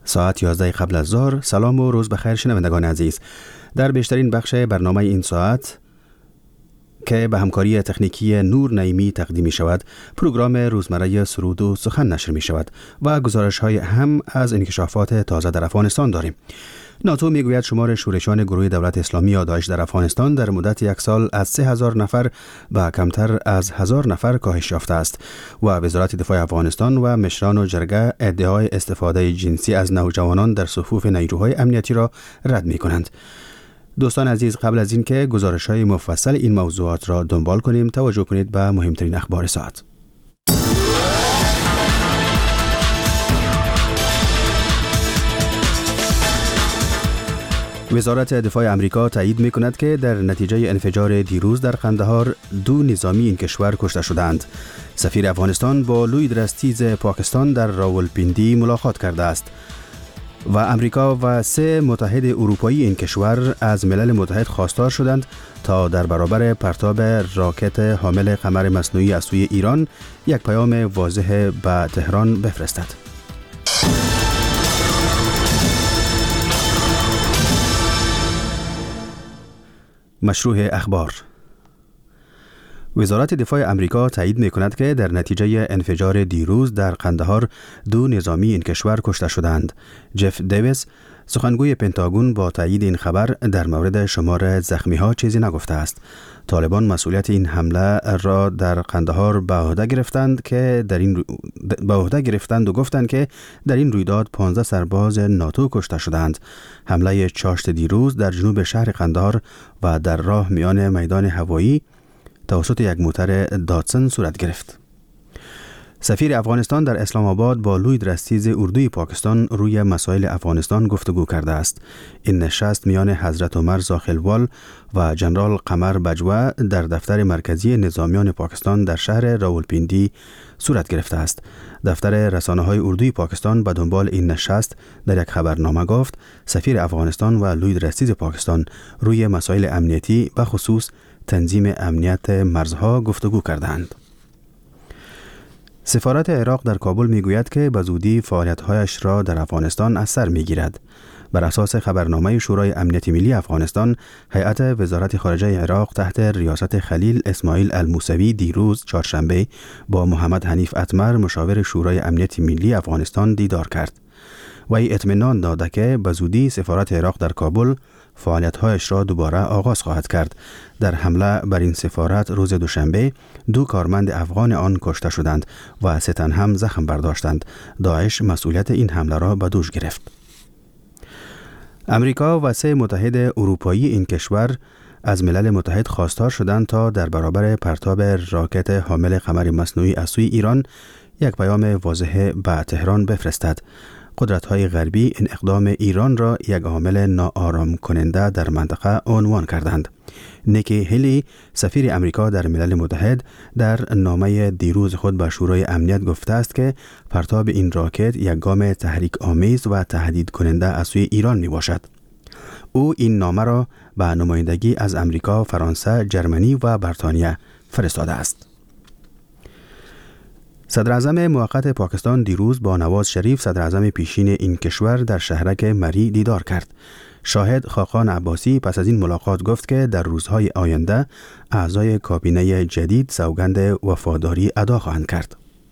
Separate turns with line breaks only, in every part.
ساعت 11 قبل از ظهر. سلام و روز بخیر شنوندگان عزیز. در بیشترین بخش برنامه این ساعت که به همکاری تکنیکی نور نعیمی تقدیم می شود، پروگرام روزمره سرود و سخن نشر می شود و گزارش های هم از انکشافات تازه در افغانستان داریم. ناتو می گوید شمار شورشان گروه دولت اسلامی یا داعش در افغانستان در مدت یک سال از 3000 نفر به کمتر از 1000 نفر کاهش یافته است و وزارت دفاع افغانستان و مشران و جرگه ادعای استفاده جنسی از نوجوانان در صفوف نیروهای امنیتی را رد می کنند. دوستان عزیز، قبل از اینکه گزارش‌های مفصل این موضوعات را دنبال کنیم، توجه کنید به مهمترین اخبار ساعت. وزارت دفاع امریکا تایید می‌کند که در نتیجه انفجار دیروز در قندهار 2 نظامی این کشور کشته شدند. سفیر افغانستان با لوید رستیز پاکستان در راولپیندی ملاقات کرده است و امریکا و 3 متحد اروپایی این کشور از ملل متحد خواستار شدند تا در برابر پرتاب راکت حامل قمر مصنوعی از سوی ایران یک پیام واضح به تهران بفرستد. مشروع اخبار. وزارت دفاع امریکا تایید می‌کند که در نتیجه انفجار دیروز در قندهار 2 نظامی این کشور کشته شدند. جف دیویس، سخنگوی پنتاگون، با تایید این خبر در مورد شمار زخمی‌ها چیزی نگفته است. طالبان مسئولیت این حمله را در قندهار به عهده گرفتند و گفتند که در این رویداد 15 سرباز ناتو کشته شدند. حمله چاشت دیروز در جنوب شهر قندهار و در راه میان میدان هوایی توسط یک موتر داتسن صورت گرفت. سفیر افغانستان در اسلام آباد با لوید رستیز اردوی پاکستان روی مسائل افغانستان گفتگو کرده است. این نشست میان حضرت عمر زاخلوال و جنرال قمر بجوه در دفتر مرکزی نظامیان پاکستان در شهر راولپیندی صورت گرفته است. دفتر رسانه‌های اردوی پاکستان به دنبال این نشست در یک خبرنامه گفت سفیر افغانستان و لوید رستیز پاکستان روی مسائل امنیتی به خصوص تنظیم امنیت مرزها گفتگو کردند. سفارت عراق در کابل میگوید که به زودی فعالیت‌هایش را در افغانستان از سر میگیرد. بر اساس خبرنامه شورای امنیت ملی افغانستان، هیئت وزارت خارجه عراق تحت ریاست خلیل اسماعیل الموسوی دیروز چهارشنبه با محمد حنیف اتمر مشاور شورای امنیت ملی افغانستان دیدار کرد. وی اطمینان داده که به زودی سفارت عراق در کابل فعالیت‌هایش را دوباره آغاز خواهد کرد. در حمله بر این سفارت روز دوشنبه 2 کارمند افغان آن کشته شدند و 3 تن هم زخم برداشتند. داعش مسئولیت این حمله را به دوش گرفت. امریکا و 3 متحد اروپایی این کشور از ملل متحد خواستار شدند تا در برابر پرتاب راکت حامل قمر مصنوعی از سوی ایران یک پیام واضح به تهران بفرستد. قدرت‌های غربی این اقدام ایران را یک عامل ناآرام کننده در منطقه عنوان کردند. نیکی هیلی، سفیر امریکا در ملل متحد، در نامه دیروز خود به شورای امنیت گفته است که پرتاب این راکت یک گام تحریک آمیز و تهدید کننده از سوی ایران می باشد. او این نامه را به نمایندگی از امریکا، فرانسه، جرمنی و بریتانیا فرستاده است. صدر اعظم موقت پاکستان دیروز با نواز شریف صدر اعظم پیشین این کشور در شهرک مری دیدار کرد. شاهد خاقان عباسی پس از این ملاقات گفت که در روزهای آینده اعضای کابینه جدید سوگند وفاداری ادا خواهند کرد.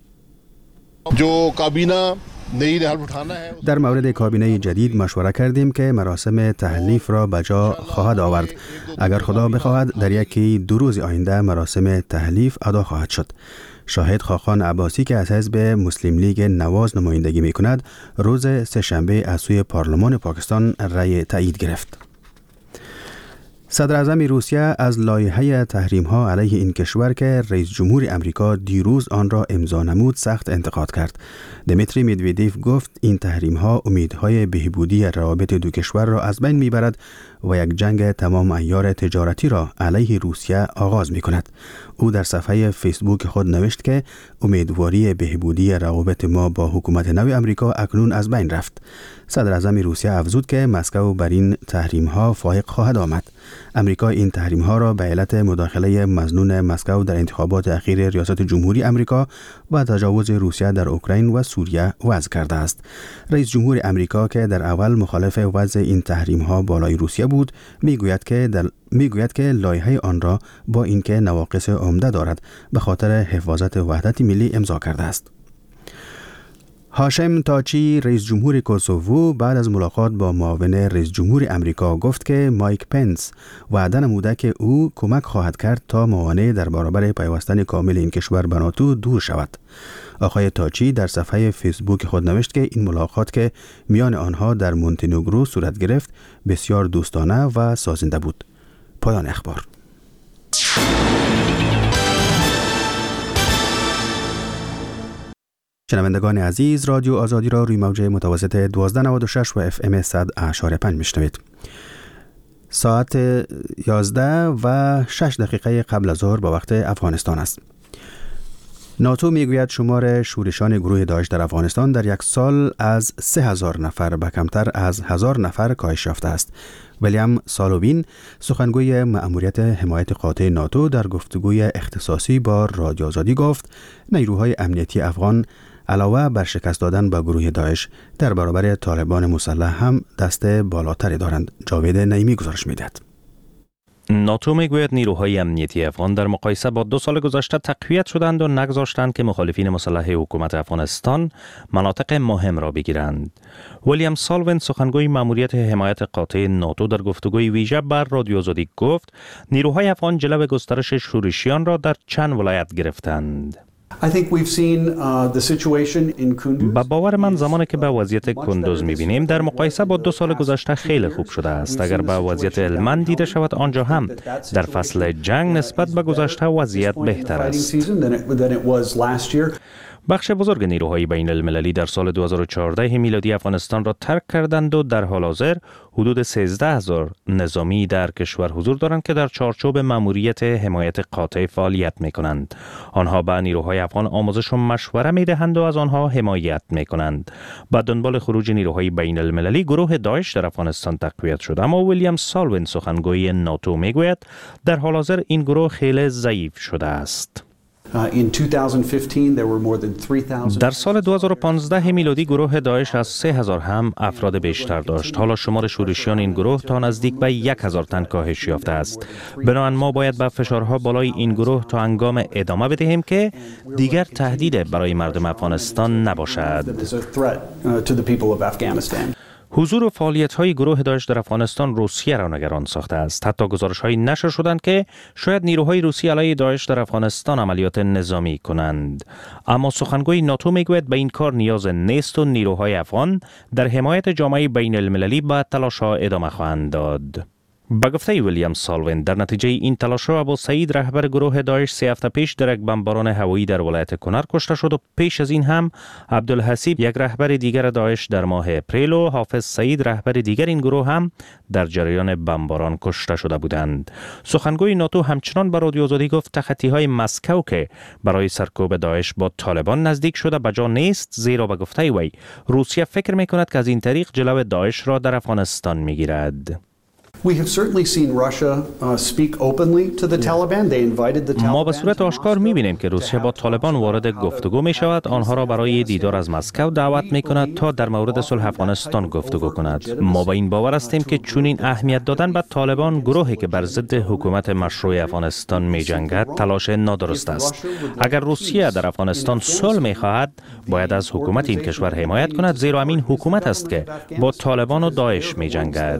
در مورد کابینه جدید مشوره کردیم که مراسم تحلیف را به جا خواهد آورد. اگر خدا بخواهد در یکی 2 روز آینده مراسم تحلیف ادا خواهد شد. شاهد خاقان عباسی که از حزب مسلم لیگ نواز نمایندگی می کند، روز سه‌شنبه از سوی پارلمان پاکستان رأی تایید گرفت. صدر اعظم روسیه از لایحه تحریم‌ها علیه این کشور که رئیس جمهور امریکا دیروز آن را امضا نمود سخت انتقاد کرد. دمیتری مدودیف گفت این تحریم‌ها امیدهای بهبودی روابط دو کشور را از بین می‌برد و یک جنگ تمام عیار تجارتی را علیه روسیه آغاز می کند. او در صفحه فیسبوک خود نوشت که امیدواری بهبودی روابط ما با حکومت نو امریکا اکنون از بین رفت. صدر اعظم روسیه افزود که مسکو بر این تحریم ها فائق خواهد آمد. امریکا این تحریم ها را به علت مداخله مظنون مسکو در انتخابات اخیر ریاست جمهوری امریکا و تجاوز روسیه در اوکراین و سوریه وضع کرده است. رئیس جمهور امریکا که در اول مخالف وضع این تحریم ها بالای روسیه بود، میگوید که لایحه آن را با اینکه نواقص عمده دارد به خاطر حفاظت وحدت ملی امضا کرده است. هاشم تاچی رئیس جمهور کوسوو بعد از ملاقات با معاون رئیس جمهور امریکا گفت که مایک پنس وعده نموده که او کمک خواهد کرد تا موانع در برابر پیوستن کامل این کشور به ناتو دور شود. آقای تاچی در صفحه فیسبوک خود نوشت که این ملاقات که میان آنها در مونتنگرو صورت گرفت بسیار دوستانه و سازنده بود. پایان اخبار. شنوندگان عزیز، رادیو آزادی را روی موج متوسط 1296 و اف ام 100.5 میشنوید. ساعت 11 و 6 دقیقه قبل از ظهر به وقت افغانستان است. ناتو میگوید شمار شورشان گروه داعش در افغانستان در یک سال از 3000 نفر به کمتر از 1000 نفر کاهش یافته است. ویلیام سالووین، سخنگوی مأموریت حمایت قاطع ناتو، در گفتگوی اختصاصی با رادیو آزادی گفت نیروهای امنیتی افغان علاوه بر شکست دادن به گروه داعش در برابر طالبان مسلح هم دست بالاتری دارند. جاوید نعیمی گزارش می‌دهد.
ناتو میگوید نیروهای امنیتی افغان در مقایسه با 2 سال گذشته تقویت شدند و نگذاشتند که مخالفین مسلح حکومت افغانستان مناطق مهم را بگیرند. ویلیام سالوین، سخنگوی مأموریت حمایت قاطع ناتو، در گفتگوی ویژه بر رادیو آزادی گفت نیروهای افغان جلو گسترش شورشیان را در چند ولایت گرفتند. با باور من زمانی که به وضعیت کندوز می‌بینیم در مقایسه با 2 سال گذشته خیلی خوب شده است. اگر به وضعیت هلمند دیده شود، آنجا هم در فصل جنگ نسبت به گذشته وضعیت بهتر است. بخش بزرگ نیروهای بین المللی در سال 2014 میلادی افغانستان را ترک کردند و در حال حاضر حدود 13000 نظامی در کشور حضور دارند که در چارچوب مأموریت حمایت قاطع فعالیت می‌کنند. آنها به نیروهای افغان آموزش و مشوره می‌دهند و از آنها حمایت می‌کنند. با دنبال خروج نیروهای بین المللی، گروه داعش در افغانستان تقویت شد، اما ویلیام سالوین، سخنگوی ناتو، میگوید در حال حاضر این گروه خیلی ضعیف شده است. در سال 2015 میلادی گروه داعش از 3000 هم افراد بیشتر داشت. حالا شمار شورشیان این گروه تا نزدیک به 1000 تن کاهش یافته است. بنابراین ما باید به فشارها بالای این گروه تا هنگام ادامه بدهیم که دیگر تهدید برای مردم افغانستان نباشد. حضور و فعالیت‌های گروه داعش در افغانستان روسیه را نگران ساخته است. حتی گزارش‌هایی نشر شدند که شاید نیروهای روسی علیه داعش در افغانستان عملیات نظامی کنند. اما سخنگوی ناتو میگوید به این کار نیاز نیست و نیروهای افغان در حمایت جامعه بین المللی به تلاش‌ها ادامه خواهند داد. به گفته ویلیام سالوین، در نتیجه این تلاش‌ها ابو سعید، رهبر گروه داعش، 3 هفته پیش در یک بمباران هوایی در ولایت کنر کشته شد و پیش از این هم عبدالحسیب، یک رهبر دیگر داعش، در ماه اپریل و حافظ سعید، رهبر دیگر این گروه، هم در جریان بمباران کشته شده بودند. سخنگوی ناتو همچنان به رادیو آزادی گفت تخطی‌های مسکو که برای سرکوب داعش با طالبان نزدیک شده بجا نیست، زیرا به گفته وی روسیه فکر می‌کند که از این طریق جلو داعش را در افغانستان می‌گیرد. ما به صورت آشکار می‌بینیم که روسیه با طالبان وارد گفتگو می‌شود، آنها را برای دیدار از مسکو دعوت می‌کند تا در مورد صلح افغانستان گفتگو کند. ما با این باور هستیم که چنین اهمیت دادن به طالبان، گروهی که بر ضد حکومت مشروع افغانستان می‌جنگد، تلاش نادرست است. اگر روسیه در افغانستان صلح می‌خواهد، باید از حکومت این کشور حمایت کند، زیرا همین حکومت است که با طالبان و داعش می‌جنگد.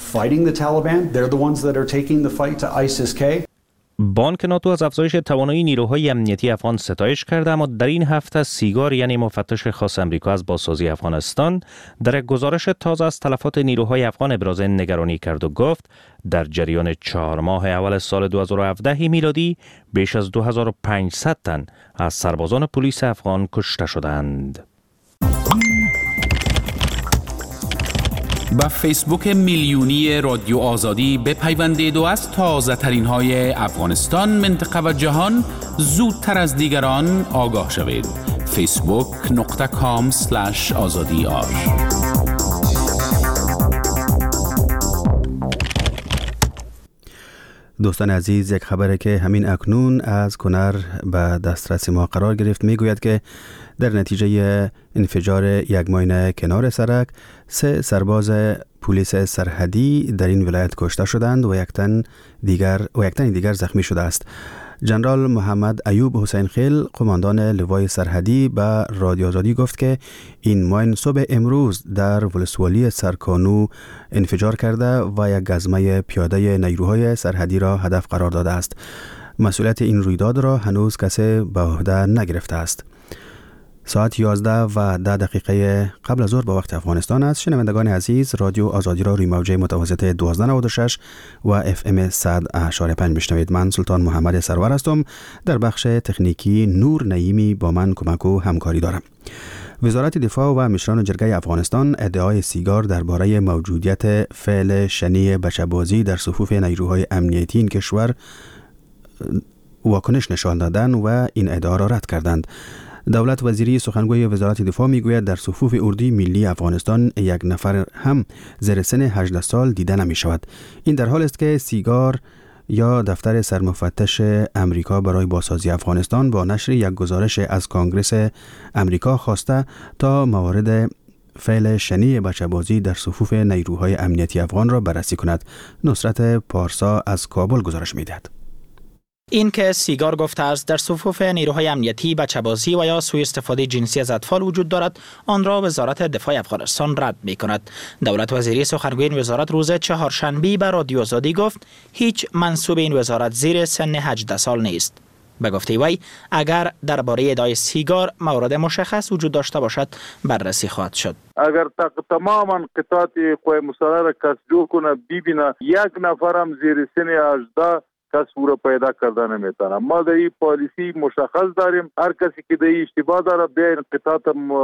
بانک ناتو از افزایش توانایی نیروهای امنیتی افغان ستایش کرده، اما در این هفته سیگار، یعنی مفتش خاص امریکا از بازسازی افغانستان، در یک گزارش تازه از تلفات نیروهای افغان ابراز نگرانی کرد و گفت در جریان 4 ماه اول سال 2017 میلادی بیش از 2500 تن از سربازان پلیس افغان کشته شدند.
به فیسبوک میلیونی رادیو آزادی بپیوندید و از تازه ترین های افغانستان، منطقه و جهان زودتر از دیگران آگاه شوید. facebook.com/azadiar.
دوستان عزیز، یک خبره که همین اکنون از کنر به دسترس ما قرار گرفت میگوید که در نتیجه انفجار یک ماین کنار سرک 3 سرباز پلیس سرحدی در این ولایت کشته شدند و یک تن دیگر زخمی شده است. جنرال محمد ایوب حسین خیل، قماندان لوای سرحدی، به رادیو آزادی گفت که این ماین صبح امروز در ولسوالی سرکانو انفجار کرده و یک گزمه پیاده نیروهای سرحدی را هدف قرار داده است. مسئولیت این رویداد را هنوز کسی به عهده نگرفته است. ساعت 11:10 قبل از ظهر به وقت افغانستان است. شنوندگان عزیز، رادیو آزادی را روی موجه متوسط 1296 و FM 100.5 میشنوید. من سلطان محمد سرور هستم. در بخش تکنیکی نور نعیمی با من کمک و همکاری دارم. وزارت دفاع و مشران جرگه افغانستان ادعای سیگار درباره موجودیت فعل شنی بچه‌بازی در صفوف نیروهای امنیتی این کشور واکنش نشان دادند و این ادعا را رد کردند. دولت وزیری سخنگوی وزارت دفاع میگوید در صفوف اردوی ملی افغانستان یک نفر هم زیر سن 18 سال دیده نمی شود. این در حال است که سیگار یا دفتر سرمفتش امریکا برای بازسازی افغانستان با نشر یک گزارش از کنگره امریکا خواسته تا موارد فعل شنی بچه‌بازی در صفوف نیروهای امنیتی افغان را بررسی کند. نصرت پارسا از کابل گزارش می‌دهد.
این که سیگار گفته است در صفوف نیروهای امنیتی بچه‌بازی و یا سوء استفاده جنسی از اطفال وجود دارد، آن را وزارت دفاع افغانستان رد می‌کند. دولت وزیری سخنگوی این وزارت روز چهارشنبه به رادیو آزادی گفت هیچ منصوب این وزارت زیر سن 18 سال نیست. به گفته وی اگر درباره ادعای سیگار مورد مشخص وجود داشته باشد بررسی خواهد شد.
اگر تماما قطعات قوه مسلحه را کس جور کنه ببینه یک نفرم زیر سن 18 کس او را پیدا کرده نمیتونه. ما در این پالیسی مشخص داریم، هر کسی که در این اشتباه داره بیاین قطعات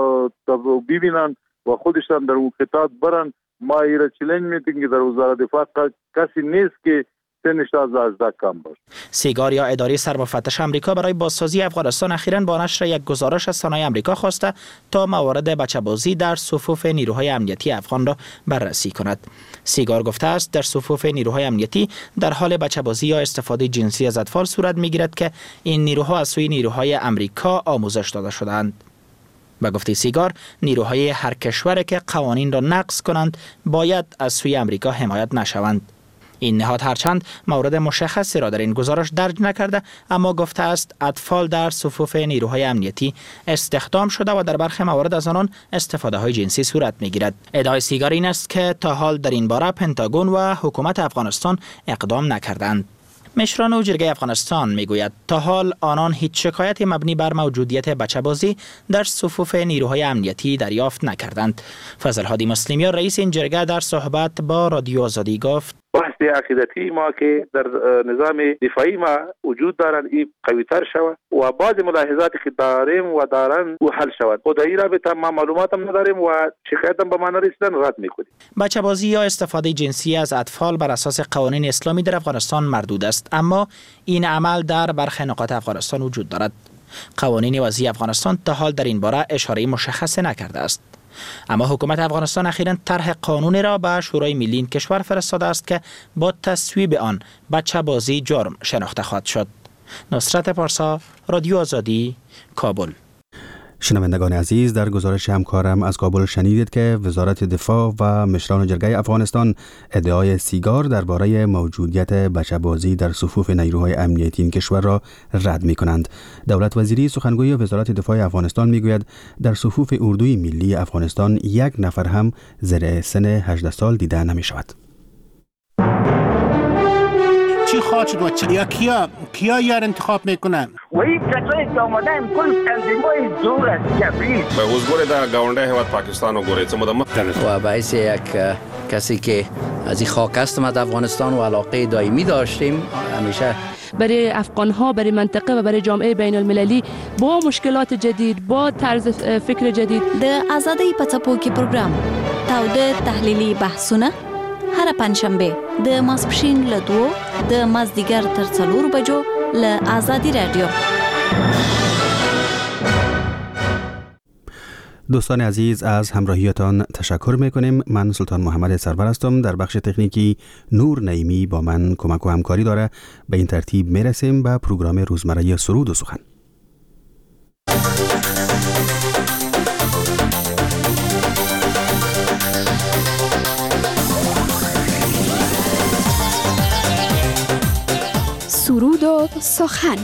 ببینن و خودشان در اون قطعات برن. ما این را چلنج میدیم که در وزارت دفاع کسی نیست که سنش از 18 کم باشه.
سیگار یا اداره سرمفتش امریکا برای بازسازی افغانستان اخیراً با نشر یک گزارش از سنای امریکا خواسته تا موارد بچه‌بازی در صفوف نیروهای امنیتی افغان را بررسی کند. سیگار گفته است در صفوف نیروهای امنیتی در حال بچه‌بازی یا استفاده جنسی از اطفال صورت می‌گیرد که این نیروها از سوی نیروهای امریکا آموزش داده شده‌اند. به گفته سیگار، نیروهای هر کشوری که قوانین را نقض کنند باید از سوی امریکا حمایت نشوند. این نهاد هرچند مورد مشخصی را در این گزارش درج نکرده، اما گفته است اطفال در صفوف نیروهای امنیتی استخدام شده و در برخی موارد از آنان استفاده های جنسی صورت میگیرد. ادعای سیگار این است که تا حال در این باره پنتاگون و حکومت افغانستان اقدام نکردند. مشران و جرگه افغانستان میگوید تا حال آنان هیچ شکایت مبنی بر موجودیت بچه‌بازی در صفوف نیروهای امنیتی دریافت نکردند. فضل هادی مسلمیان رئیس این جرگه در صحبت با رادیو آزادی گفت
بحث عقیدتی ما که در نظام دفاعی ما وجود دارند این قوی‌تر شود و بعض ملاحظاتی که داریم و دارند او حل شود. خود این رابطه ما معلومات هم نداریم و شکایت هم به ما نرسیدن رد میکنیم.
بچه‌بازی یا استفاده جنسی از اطفال بر اساس قوانین اسلامی در افغانستان مردود است، اما این عمل در برخی نقاط افغانستان وجود دارد. قوانین وضعی افغانستان تا حال در این باره اشاره مشخص نکرده است. اما حکومت افغانستان اخیراً طرح قانونی را به شورای ملی این کشور فرستاده است که با تصویب آن بچه‌بازی جرم شناخته خواهد شد. نصرت پارسا، رادیو آزادی، کابل.
شنوندگان عزیز، در گزارش همکارم از کابل شنیدید که وزارت دفاع و مشران جرگه افغانستان ادعای سیگار درباره موجودیت بچه‌بازی در صفوف نیروهای امنیتی این کشور را رد می‌کنند. دولت وزیری سخنگوی وزارت دفاع افغانستان میگوید در صفوف اردوی ملی افغانستان یک نفر هم زیر سن 18 سال دیده نمی‌شود.
چی خواهد شد و کیا یار انتخاب میکنن؟
و این کسایی که آمدن کل تنظیمای زور است کبرید
به وزگوری در گاونده هیواد پاکستان و گوری چه مدام
و باعث یک کسی که از این خاک هستم از افغانستان و علاقه دائمی داشتیم همیشه
برای افغان‌ها، برای منطقه و برای جامعه بین المللی با مشکلات جدید، با طرز فکر جدید.
د آزادۍ په څپو کې پروګرام تاوده تحلیلی بحثونه هر پنجشنبه د ماسپښین له 2 د مازدیګر تر 4 بجو له آزادی رادیو.
دوستان عزیز از همراهیتان تشکر میکنیم. من سلطان محمد سرور هستم. در بخش تکنیکی نور نعیمی با من کمک و همکاری داره. به این ترتیب میرسیم به پروگرام روزمره سرود و سخن.
سرود و سخن.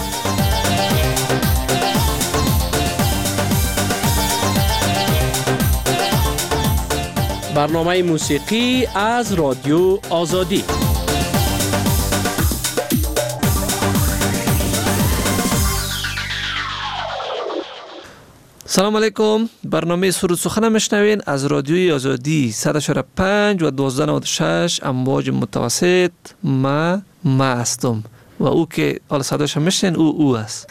برنامه موسیقی از رادیو آزادی. سلام علیکم. برنامه سرود سخن میشنوین از رادیوی آزادی 104.5 و 1296 امواج متوسط. ما هستم و او که حالا صداش میشنین او است.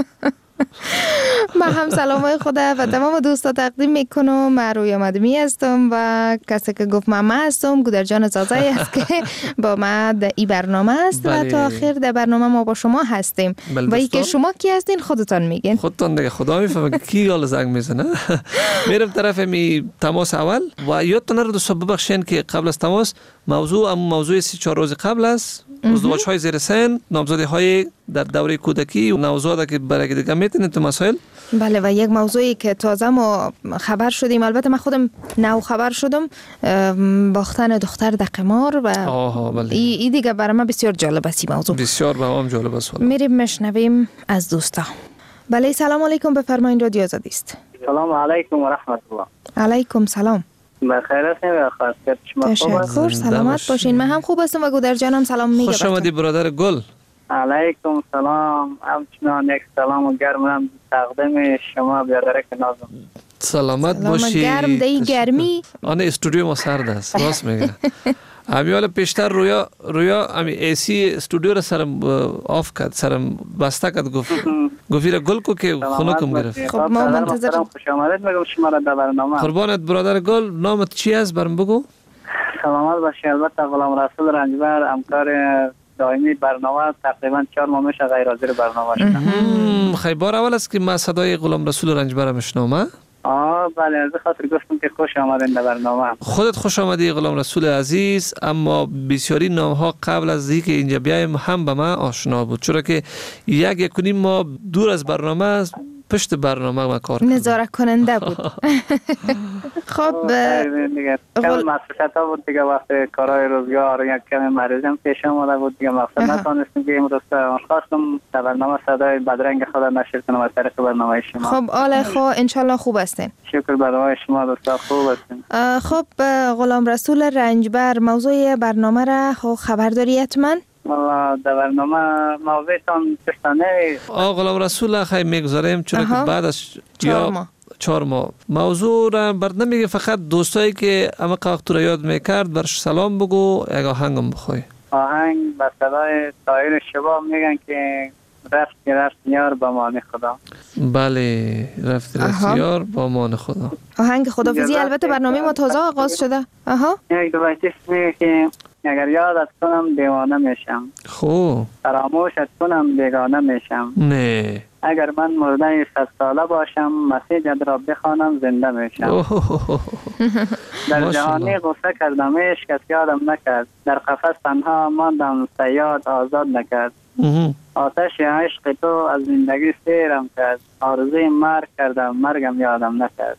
من هم سلامای خدا و تمام دوستا تقدیم میکنم. من رویا مدمی هستم و کسی که گفت من هستم گودرجان زازایی است که با ما در این برنامه است. و تا آخر در برنامه ما با شما هستیم. و ای که شما کی هستین خودتان میگین.
خودتان دیگه خدا میفهمه کی گال زنگ میزنه. میرم طرف می تماس اول و یادتون نره دوستا ببخشین که قبل از تماس موضوع 3-4 روز قبل است. ازدواج‌های زیر سن، نامزدی‌های در دوره کودکی و نوزاد که برای دیگه میتونید تو مسائل.
بله و یک موضوعی که تازه ما خبر شدیم، البته من خودم نو خبر شدم، باختن دختر در قمار و
بله.
این دیگه برای من بسیار جالب است این موضوع.
بسیار با هم جالب است.
میریم میشنویم از دوستا. بله سلام علیکم، بفرمایید رادیو آزادی است.
سلام علیکم و رحمت الله.
علیکم سلام.
بخیر هستین و خواستید شما
تشکر، سلامت باشین. من هم خوب هستم و گودر جانم سلام میگه.
خوش آمدی برادر گل.
علیکم سلام. همچنان یک سلام و گرم تقدیم شما برادر نازم.
سلامت باشی.
گرم دی گرمی.
آن استودیو ما سرد است. راست میگه. امیال پیشتر رویا امی ایسی استودیو را سرم آف کرد، سرم بسته کرد، گفت گل کو که خونکم گرفت.
خب ما منتظرم.
خوش آمدید میگم شما را در برنامه.
قربانت برادر گل. نامت چی است برام بگو.
سلامت باشی. البته غلام رسول رنجبر همکار دائمی برنامه، تقریبا 4 ماه میشه غیر حاضر برنامه شدم.
خیلی بار اول است که ما صدای غلام رسول رنجبر میشنوم.
بله از خاطر گفتم که خوش آمدین در برنامه.
خودت خوش آمدی غلام رسول عزیز. اما بسیاری نامها قبل از اینکه اینجا بیایم هم به من آشنا بود، چرا که یک ما دور از برنامه پشت برنامه ما کار
نظارت کننده بود. خب
دیگه کم مسئولیت ها بود دیگه، وقت کارهای روزگار یک کم مریضم پیش آمده بود دیگه، مقصد نتونستم که امروز خواستم در برنامه صدای بدرنگ خدا نشر کنم از طریق برنامه شما.
خب آله خو انشالله خوب هستین.
شکر برنامه شما دوستا خوب هستین.
خب غلام رسول رنجبر موضوع برنامه را خبر داری حتما؟
والله در برنامه موضوعتان چستانه
غلام رسول خیلی میگذاریم، چون که بعد از 4 ماه موضوع را برد نمیگه، فقط دوستایی که اما وقت رو یاد میکرد برش سلام بگو، یک آهنگم بخوای.
آهنگ به صدای طاهر شباب میگن که رفت یار با مان خدا.
بله رفت یار با مان خدا.
آهنگ خدافظی. البته برنامه ما تازه آغاز شده.
یک دو بیتش میگه که اگر یادت کنم دیوانه میشم،
خوب
فراموشت کنم بیگانه میشم،
نه
اگر من مرده 100 ساله باشم مسیجت را بخوانم زنده میشم. در جهانی غصه کردم عشق کس یادم نکرد، در قفس تنها ماندم صیاد آزاد نکرد. آتش عشق تو از زندگی سیرم کرد، آرزوی مرگ کردم مرگم یادم نکرد.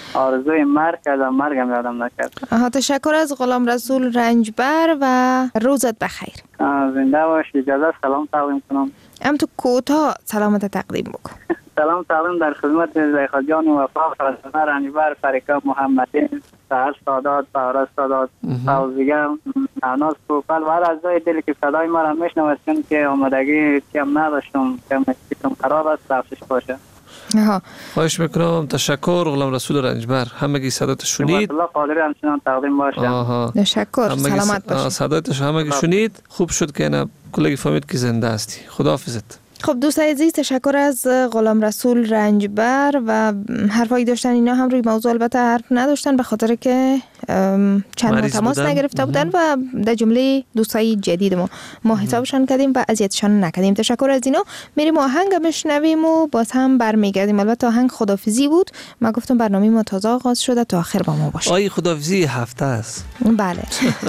یادم نکرد.
تشکر از غلام رسول رنجبر و روزت بخیر.
زنده باش. اجازه سلام تقدیم کنم.
تو کوتاه سلامت تقدیم بکن.
سلام تقدیم در خدمت زلیخا جان وفا فرزانه رنجبر، فریقا محمدی، سهر سادات، بهرز سادات، فوزیگه، نعناز پوپل و هر اعضای دلی که صدای ما را میشنوند، چون که آمادگی کم نداشتم که مسیحتون خراب است، بخشش باشه.
خواهش میکنم. تشکر غلام رسول رنجبر. همگی صدات شنید.
الله قادر همچنان تقدیم باشه.
تشکر. سلامت باشید.
صداتش همگی شنید. خوب شد که اینا کلگی فهمید که زنده هستی. خداحافظت.
خب دوستای عزیز، تشکر از غلام رسول رنجبر و حرفایی داشتن. اینا هم روی موضوع البته حرف نداشتن به خاطر که چند ماه تماس نگرفته بودن و در جمله دوستای جدید ما حسابشان کردیم و اذیتشان نکردیم. تشکر از اینا. میریم آهنگ میشنویم و باز هم برمیگردیم. البته آهنگ خدافیزی بود. من گفتم برنامه ما تازه آغاز شده تا آخر با ما باشه.
آی خدافیزی هفته است.
بله.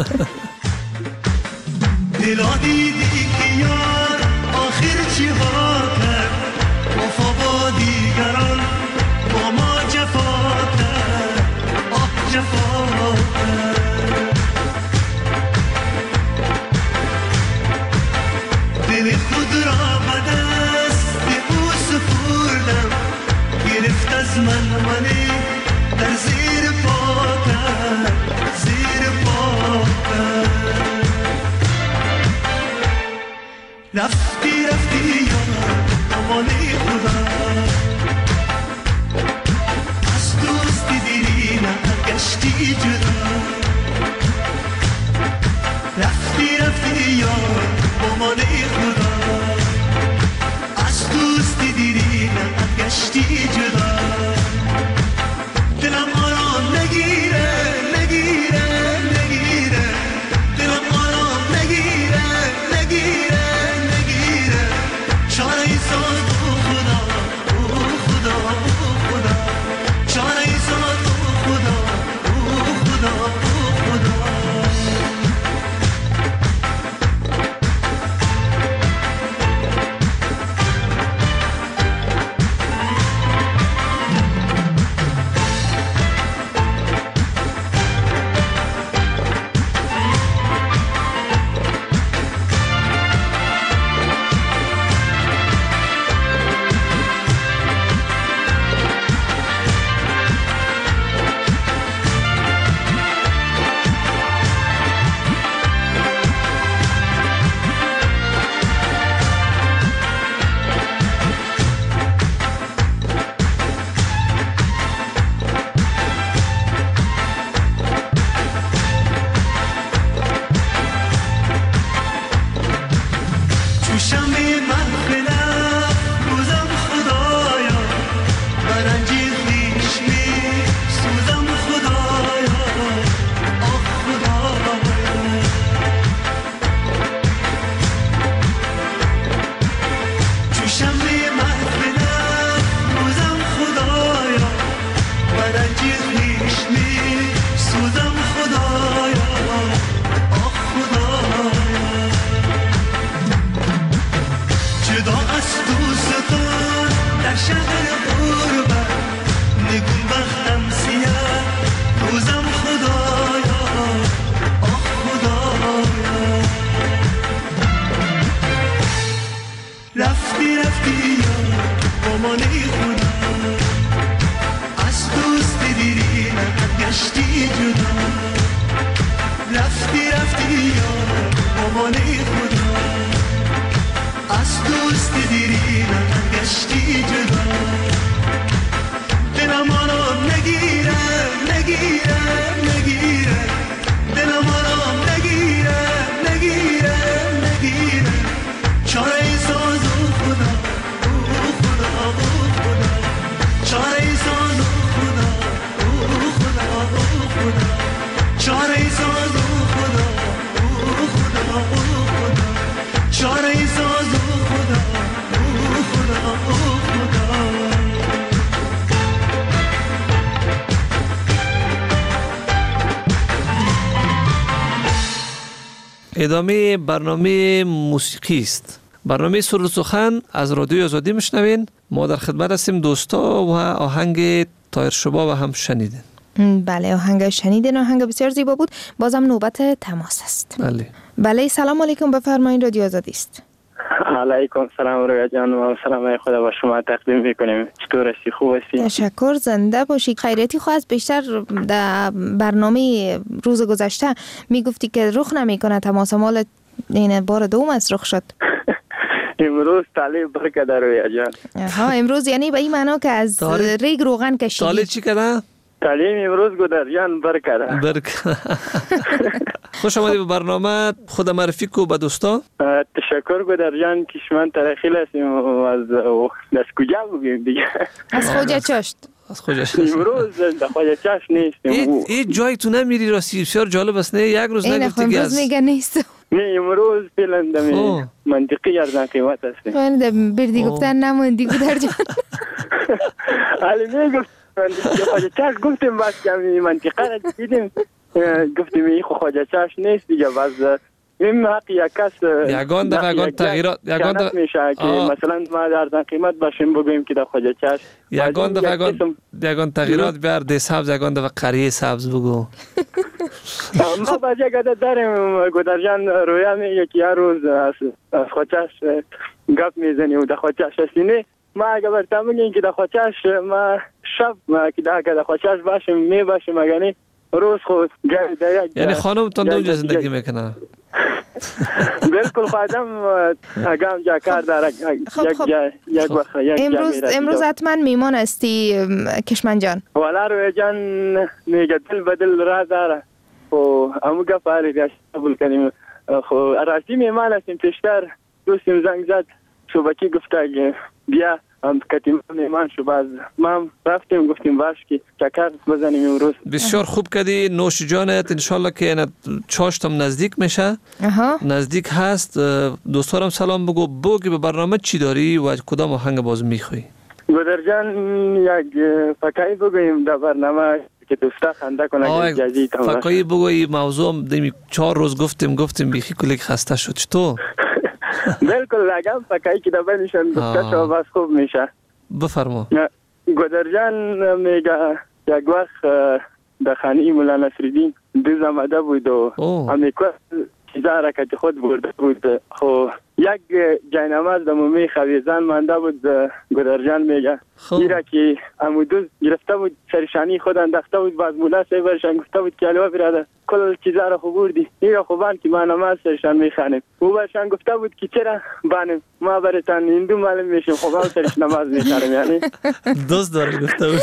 دلا دیدی که یار آخر چی ها کرد، وفا با دیگران با ما جفا کرد، آه جفا کرد. دل خود را به دست او سپردم، گرفت از من در زیر پا کرد، زیر پا کرد. رفتی رفتی یا امانی خدا، از دوستی دیری نگشتی جدا. رفتی رفتی یا امانی خدا، از دوستی دیری نگشتی جدا. دلم آرام نگیره نگیره نگیره، دلم آرام نگیره نگیره. چاره ایسان او خدا او خدا او خدا، چاره ایسان او خدا او خدا او خدا.
ادامه برنامه موسیقی است. برنامه سر و سخن از رادیو آزادی میشنوین. ما در خدمت هستیم دوستا و آهنگ طاهر شباب هم شنیدین.
بله آهنگ شنیدین، آهنگ بسیار زیبا بود. بازم نوبت تماس است. بله سلام علیکم، بفرمایید رادیو آزادی است.
علیکم سلام رویا جان و سلام خدا با شما تقدیم میکنیم. چطور هستی؟ خوب هستی؟
تشکر، زنده باشی. خیریتی خواست بیشتر در برنامه روز گذشته میگفتی که رخ نمیکنه تماس مال این بار دوم از رخ شد.
امروز طالب برکده رویا جان.
امروز یعنی به این معنا که از ریگ روغن کشیدی.
طالب چی کده؟
تعلیم امروز گذر جان برکده.
خوش آمدی به برنامه. خود معرفی کو به دوستا.
تشکر گودر جان که شما ترخیل هستیم و از کجا بگیم دیگه؟
از خوجه چشت.
از خوجه چشت.
امروز در خوجه چشت نیستیم.
این جای تو نمیری راستی بسیار جالب است نه؟ یک روز نگفتی که
امروز میگه نیست.
نه امروز فعلا دمی منطقی ارزان قیمت هستیم.
خیلی بردی گفتن نموندی گودر جان.
حالی میگفت خوجه چشت گفتیم بس کمی منطقه را دیدیم گفتیم این خوجه چشت نیست دیگه باز این حق یک کس
یگان دفعه تغییرات
یگان میشه که مثلا ما در ارزان قیمت باشیم بگوییم که در خوجه چشت
یگان دفعه یگان تغییرات بیار ده سبز یگان دفعه قریه سبز بگو.
ما باز یک عدد داریم گودر جان رویا میگه که هر روز از خوچش گپ میزنیم و در خوچش هستینه ما اگه برتم بگیم که در خوچش ما شب که در خوچش باشیم می باشیم اگه روز خود
یعنی خانمتون اونجا زندگی میکنه.
بالکل خواهدم اگم جا کار داره یک وقت
امروز حتما میمان هستی کشمن جان.
والا روی جان میگه دل بدل را داره و امو گفاری دیش قبول کنیم خو راستی میمان هستیم پیشتر دوستیم زنگ زد شبکی گفته بیا هم کتیم میمان شو باز ما رفتیم گفتیم باش که چکر بزنیم امروز.
بسیار خوب کردی نوش جانت انشالله که چاشتم نزدیک میشه. نزدیک هست. دوستارم سلام بگو که به برنامه چی داری و کدام آهنگ باز میخوای؟
گودر جان یک فکایی بگویم در برنامه که دوستا خنده کنه جدید
فکایی بگوی موضوع دمی 4 روز گفتیم بیخی کلیک خسته شد چطور؟
بالکل لگم فکایی که دبه میشن دوستا شو باز خوب میشه.
بفرما.
گودر جان میگه یک وقت در خانه مولا نصرالدین دوز آمده بود و امیکو چیزا حرکت خود برده بود خو یک جاینماز در مومی خویزان مانده بود. گودر جان میگه ایره که امودوز گرفته بود سرشانی خود انداخته بود باز مولا سیبرشان گفته بود که الوه براده کل چیزا را خوب بردی ایره خوبان که ما نماز سرشان میخانیم او برشان گفته بود که چرا بانیم ما برتان هندو معلوم میشیم خوبان سرش نماز میخانیم یعنی
دوست داره گفته بود.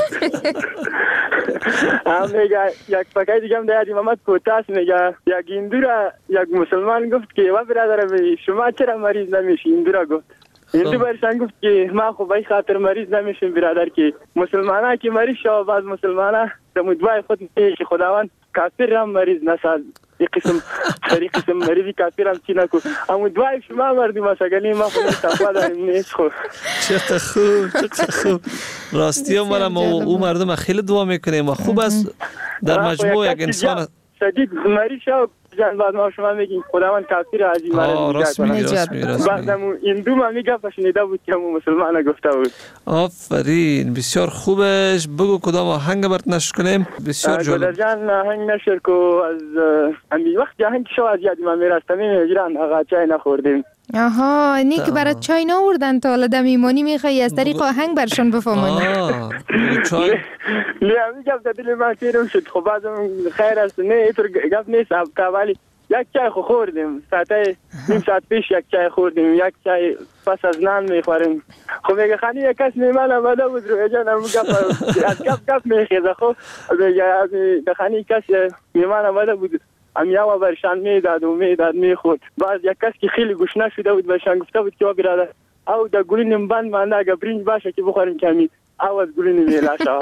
میگه یک فکر دیگه هم دیدی محمد کوتاس میگه یک هندو را یک مسلمان گفت که و برادر شما چرا مریض نمیشی؟ هندو را گفت هندو برشان گفت که ما خب بای خاطر مریض نمیشیم برادر که مسلمانا که مریض شو باز مسلمانا دمدوای خود که خداوند کافر هم مریض نساز یک قسم مریضی کافر هم چی نکن اما دوای شما مردی ماشاگلی ما خود تقوی داریم نیست خود
چقدر خوب راستی ما او مردم خیلی دعا میکنیم و خوب است در مجموع یک انسان
شدید مریض شو جان بعد ما شما میگین خداوند کافر عزیز
راست میگی
بعدم هندو ما میگه فشنیده بود که همون مسلمان گفته بود.
آفرین بسیار خوبش. بگو کدام آهنگ برات نشر کنیم؟ بسیار جالب.
گودر جان آهنگ نشر کو از همین وقت آهنگ شو از یاد ما میرفتم هجران آقا چای نخوردیم.
آها نیک برات چای نوردن تا حالا دمیمانی میخوای از طریق آهنگ برشون بفهمونی.
چای
نه میگم دل من پیرم شد خب بعدم خیر است نه اینطور گپ نیست ولی یک چای خوردیم نیم ساعت پیش یک چای خوردیم یک چای پس از نان میخوریم خب میگه خانی یک کس میمان آمده بود روی جان هم از گپ میخیزه خب میگه خانی کس میمان آمده بود امیا و برشان میداد میخورد بعد یک کس که خیلی گشنه شده بود برشان گفته بود که برادر او در گلین بند مانده اگه برنج باشه که بخوریم کمی او از گلین میلاشه.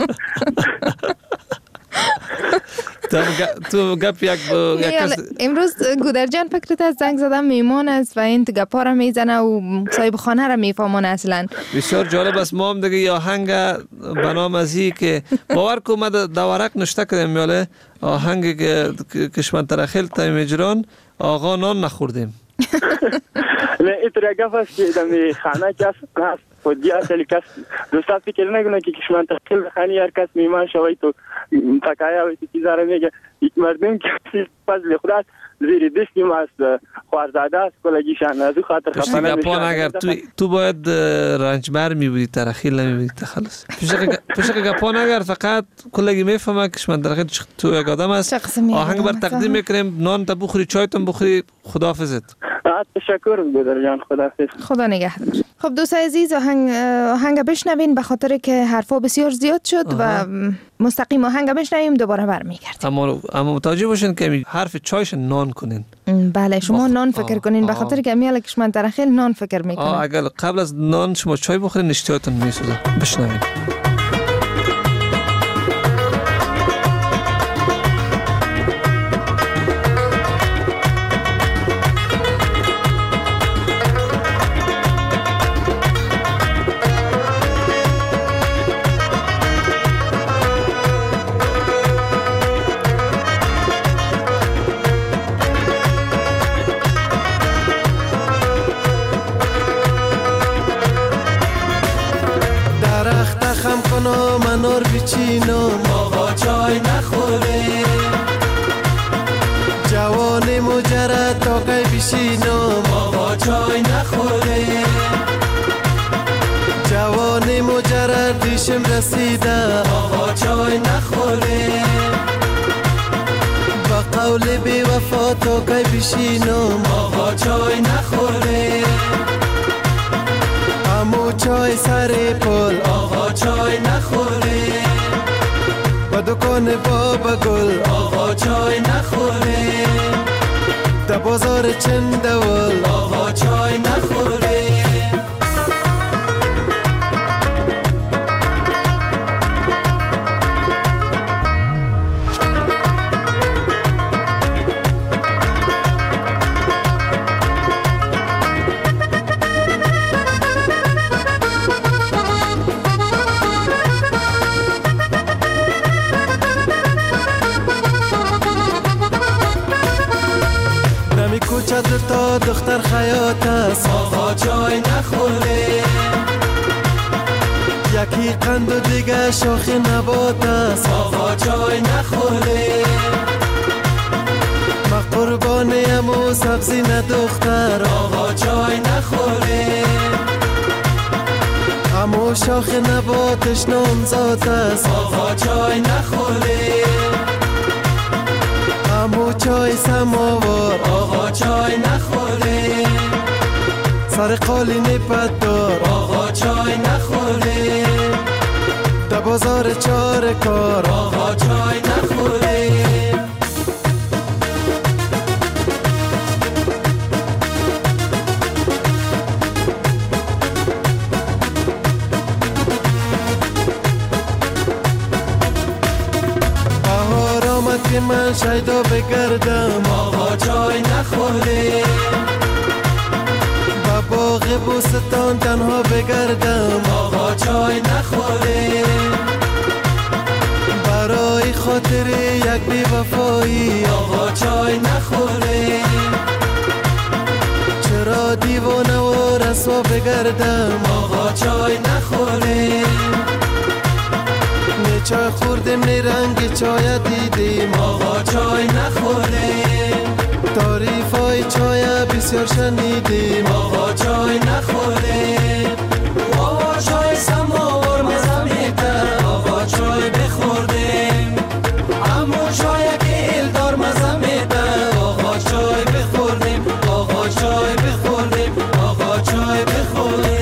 تو گپ یک
امروز گودر جان فکرت از زنگ زدم میمان است و این گپا را میزنه و صاحب خانه را میفهمونه اصلا.
بسیار جالب است. ما هم دیگه یه آهنگ به نام ازی که باور کو ما دورق نشته کردیم میاله آهنگ که کشمن ترخیل تایم اجران آقا نان نخوردیم.
نه اینطور گپ است که دمی خانه کس هست خودی اصلی کس دوستا فکر نکنه که کشمن ترخیل خانی هر کس میمان شوی تو تکایه و چیزا را میگه مردم که فضل خدا زیر دستی ما است خوارزاده است کلگیشان از خاطر خفنه
میشن. اگر تو باید رنجبر میبودی ترخیل نمیبودی تخلص پشک گپان اگر فقط کلگی میفهمه کشمن ترخیل تو یک آدم است آهنگ بر تقدیم میکنیم نان تا بخوری چای تا بخوری خداحافظت.
تشکر گودر جان،
خدا نگهدار. خب دوستای عزیز، آهنگ بشنوین به خاطر که حرفا بسیار زیاد شد و مستقیم آهنگ بشنویم دوباره برمیگردیم.
اما متوجه باشین که حرف چایش نان کنین.
بله شما نان فکر کنین به خاطر که امیال کشمن ترخیل نان فکر میکنن.
اگر قبل از نان شما چای بخورین اشتهاتون میسوزه. بشنوین.
منور بچینم آقا چای نخوره، جوان مجرد تا کی بشینم آقا چای نخوره، جوان مجرد دیشم رسیده آقا چای نخوره، با قول بی وفا تا کی بشینم آقا چای نخوره، امو چای سر پل آقا چای نخوره، با دکان بابا گل آقا چای نخوره، در بازار چندول آقا چای نخوره. کوچه تا دختر خیاط است آقا چای نخوره، یکی قند و دیگه شاخ نبات است آقا چای نخوره، ما قربانیم و سبزی ندختر آقا چای نخوره، امو شاخ نباتش نامزاد است آقا چای نخوره، امو چای سماوار آقا چای نخوره، سر قالین پدار آقا چای نخوره، در بازار چار کار آقا چای نخوره. که من شیدا بگردم آقا چای نخوره، با باغ بوستان تنها بگردم آقا چای نخوره، برای خاطر یک بی وفایی آقا چای نخوره، چرا دیوانه و رسوا بگردم آقا چای نخوره، چای خوردیم نی رنگ چای دیدیم آقا چای نخوره، تعریف های چای بسیار شنیدیم آقا چای نخوره، آقا چای سماور مزه میده آقا چای بخوردیم، امو چای که ایلدار مزه میده آقا چای بخوردیم، آقا چای بخوردیم، آقا چای بخوردیم.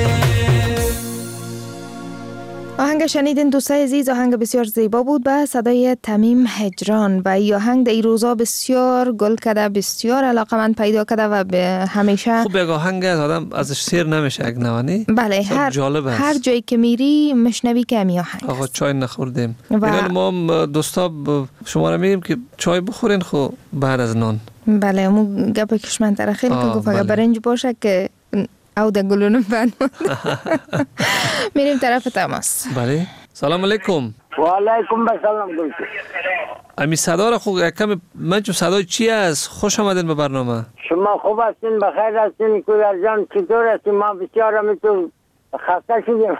آهنگ شنیدین دوستای عزیز، آهنگ بسیار زیبا بود به صدای تمیم هجران و این آهنگ در این روزا بسیار گل کرده، بسیار علاقمند پیدا کرده و به همیشه
خوب یک آهنگ آدم ازش سیر نمیشه یک نوانی.
بله هر جایی که میری مشنوی که همی آهنگ
آقا چای نخوردیم و ما دوستا شما را میگیم که چای بخورین خو بعد از نان.
بله امو گپ کشمن تر خیلی که گفت اگر برنج باشه که او در گلونم بند میریم طرف تماس.
بله سلام علیکم.
و علیکم السلام.
امی صدا را خوب کم من چون صدای چی است؟ خوش آمدین به برنامه.
شما خوب هستین؟ بخیر هستین؟ کودر جان چطور هستین؟ ما بسیار همیتون خسته شدیم.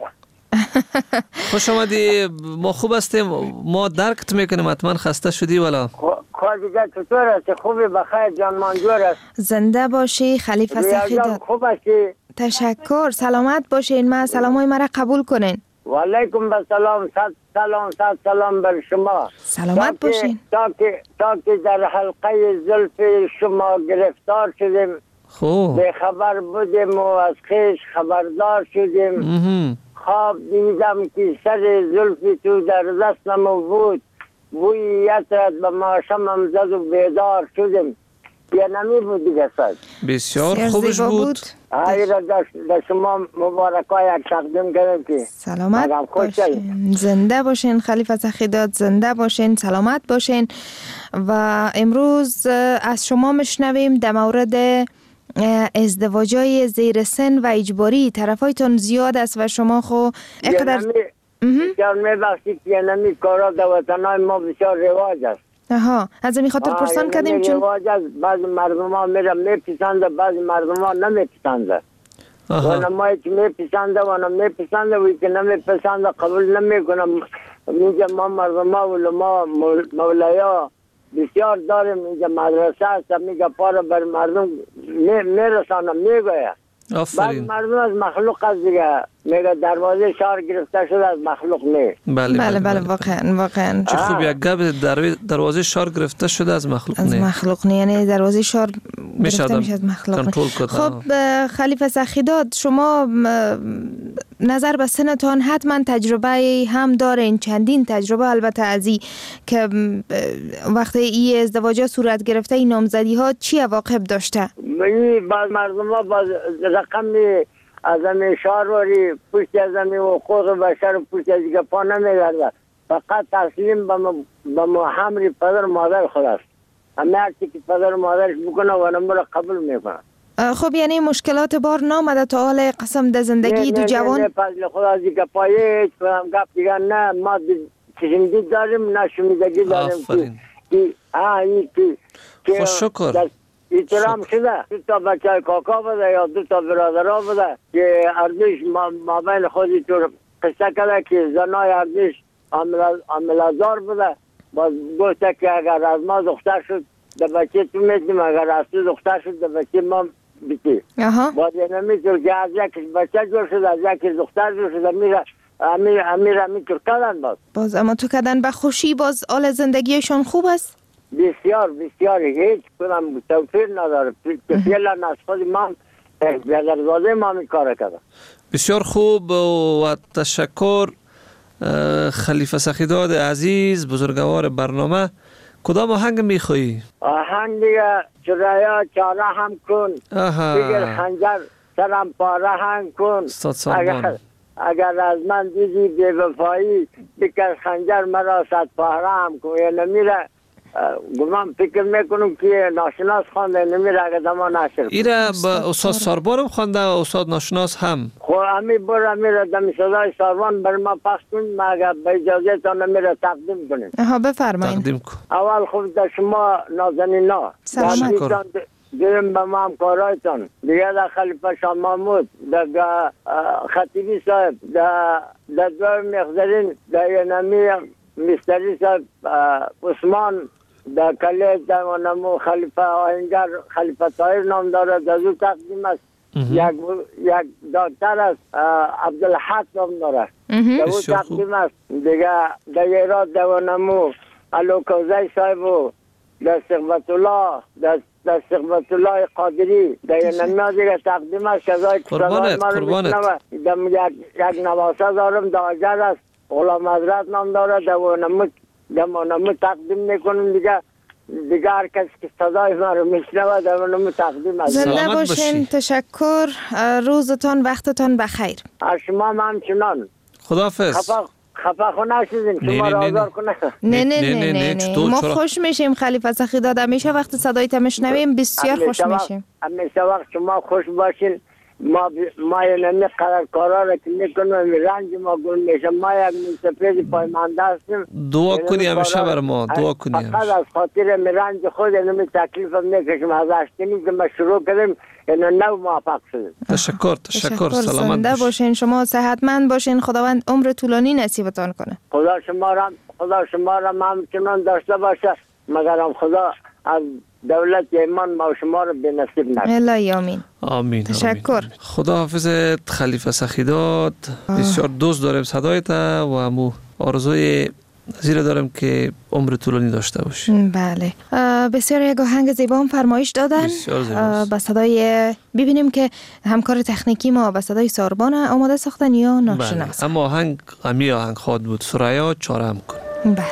خوش آمدی. ما خوب هستیم، ما درکت میکنیم، حتما خسته شدی ولا
کار دیگه چطور هستی؟ خوبی؟ بخیر جان منجور است.
زنده باشی خلیفه سخیداد.
خوب هستی؟
تشکر. سلامت باشین. ما سلامای مرا قبول کنین.
و علیکم السلام. صد سلام بر شما.
سلامت باشین.
تا که در حلقه زلف شما گرفتار شدیم. خوب به خبر بودیم و از خیش خبردار شدیم. خواب دیدم که سر زلفی تو در دستم بود، بوی عطرت به ماشمم زد و بیدار شدیم. یا نمی بود دیگه ساز
بسیار خوبش بود.
هایی را در شما مبارکای یک تقدیم کردم که
سلامت باشین، زنده باشین خلیفه سخیدات، زنده باشین، سلامت باشین. و امروز از شما مشنویم در مورد ازدواجای زیر سن و اجباری. طرفایتون زیاد است و شما خو اقدر
بسیار میبخشید که نمی کارا در وطنهای ما بسیار رواج است.
از این خاطر پرسان کردیم چون
رواج است. بعضی مردم ها میپسنده، بعضی مردم ها نمیپسنده. و نمایی که میپسنده و نمیپسنده وی که نمیپسنده قبول نمیکنم. میگه ما مردم ها و ما مولایا بسیار داریم، اینجا مدرسه است، میگه پارا بر مردم میرسانم میگوید. بعد مردم از مخلوق از دیگه میگه دروازه شار گرفته شده از مخلوق نه.
بله واقعا
چه خوب یک گپ دروازه شار گرفته شده از مخلوق نه.
از مخلوق نه، یعنی دروازه شار گرفته میشه از مخلوق. خب خلیفه سخیدات، شما نظر به سنتان حتما تجربه هم دارین، چندین تجربه البته از این که وقتی این ازدواجات صورت گرفته این نامزدی ها چی عواقب داشته؟
بعض مردم ها باز رقم از همین شهرواری پشت از همین حقوق بشر پشت از دیگه پا نمیگرده، فقط تسلیم به حمل پدر مادر خود است. همه هرچی که پدر مادرش بکنه و نمو را قبول میکنه.
خب یعنی مشکلات بار نامده تا حال قسم ده زندگی دو جوان؟
نه فضل خدا از دیگه پایه هیچ کنم گفت دیگه نه ما چشمدی داریم نه شمیدگی داریم که
خوش شکر
احترام شده. دو تا بچه کاکا بده یا دو تا برادرها بده که اردوش ما بین خودی تو قصه کده که زنای اردوش عملازار بده. باز گفته که اگر از ما دختر شد در بچه تو میتیم، اگر از تو دختر شد در بچه ما بیتی. باز یه نمیتور که از یکی بچه جور شد از یکی دختر جور شد امیر میتور کدن
باز اما تو کدن به خوشی باز آل زندگیشون خوب است؟
بسیار هیچ کنم توفیر نداره. فعلا از خود ما بیادرزاده ما می کار کردم.
بسیار خوب و تشکر خلیفه سخیدات عزیز، بزرگوار برنامه. کدام آهنگ میخوایی؟
آهنگ دیگه چرایا چاره هم کن، بگر خنجر سرم پاره هم کن. اگر از من دیدی بے وفایی بکر خنجر مرا صد پاره هم کن. یعنی میره گمان فکر میکنم که ناشناس خوانده نمیره اگر زمان نشر.
ایره با استاد ساربانم خوانده و استاد ناشناس هم؟
خب امی برا میره دمی صدای ساربان بر ما پخش کنیم، ما اگر به اجازه تا نمیره تقدیم کنیم.
بفرمایید.
تقدیم کن.
اول خوب در شما نازنینا
سلامت
دیرم به ما همکارایتان دیگه در خلیفه شاه محمود، در خطیبی صاحب، در دوار مخزرین، در ینمی مستری صاحب عثمان، در کلیه در نمو خلیفه آهنگر خلیفه طاهر نام داره، در دو تقدیم است. یک دکتر است عبدالحق نام داره، در او تقدیم است. دیگه در ایراد در نمو علوکوزی صاحب و در سقبت الله قادری در نمو دیگه تقدیم است.
قربانت
یک نواسه دارم داجر است، غلام حضرت نام داره، در نمو تقدیم میکنم. دیگه هر کسی که صدای ما رو میشنوه در نمو تقدیم است.
زنده باشین. تشکر. روزتان وقتتان بخیر.
شما همچنان.
خداحافظ.
خفه خونه شدیم شما را آزار کنه.
نه ما خوش میشیم خلیفه سخیدات. همیشه وقت صدایت میشنویم بسیار خوش میشیم.
همیشه وقت شما خوش باشین. ما یه نمی قرارکارا را که میکنم رنج ما گل میشه. ما یک سفید پایمانده هستیم.
دعا کنی همیشه بر ما. دعا کنی همیشه.
فقط از خاطر رنج خود نمی تکلیف میکشم. از اشتینی که ما شروع کردیم نو موفق شدیم.
تشکر. سلامت
زنده باشین. شما صحتمند باشین. خداوند عمر طولانی نصیبتان کنه.
خدا شما را همچنان داشته باشه، مگرم خدا از دولت ایمان ما و شما رو به نصیب نکنه.
الهی آمین.
آمین.
تشکر.
خدا حافظت خلیفه سخیدات. بسیار دوست داریم صدایت و همو آرزوی زیرا دارم که عمر طولانی داشته باشی.
بله. بسیار یک آهنگ زیبا هم فرمایش دادن. با صدای ببینیم که همکار تکنیکی ما با صدای ساربان آماده ساختن یا ناشناس.
بله. اما آهنگ خواد بود. سرایا چارم کن.
بله.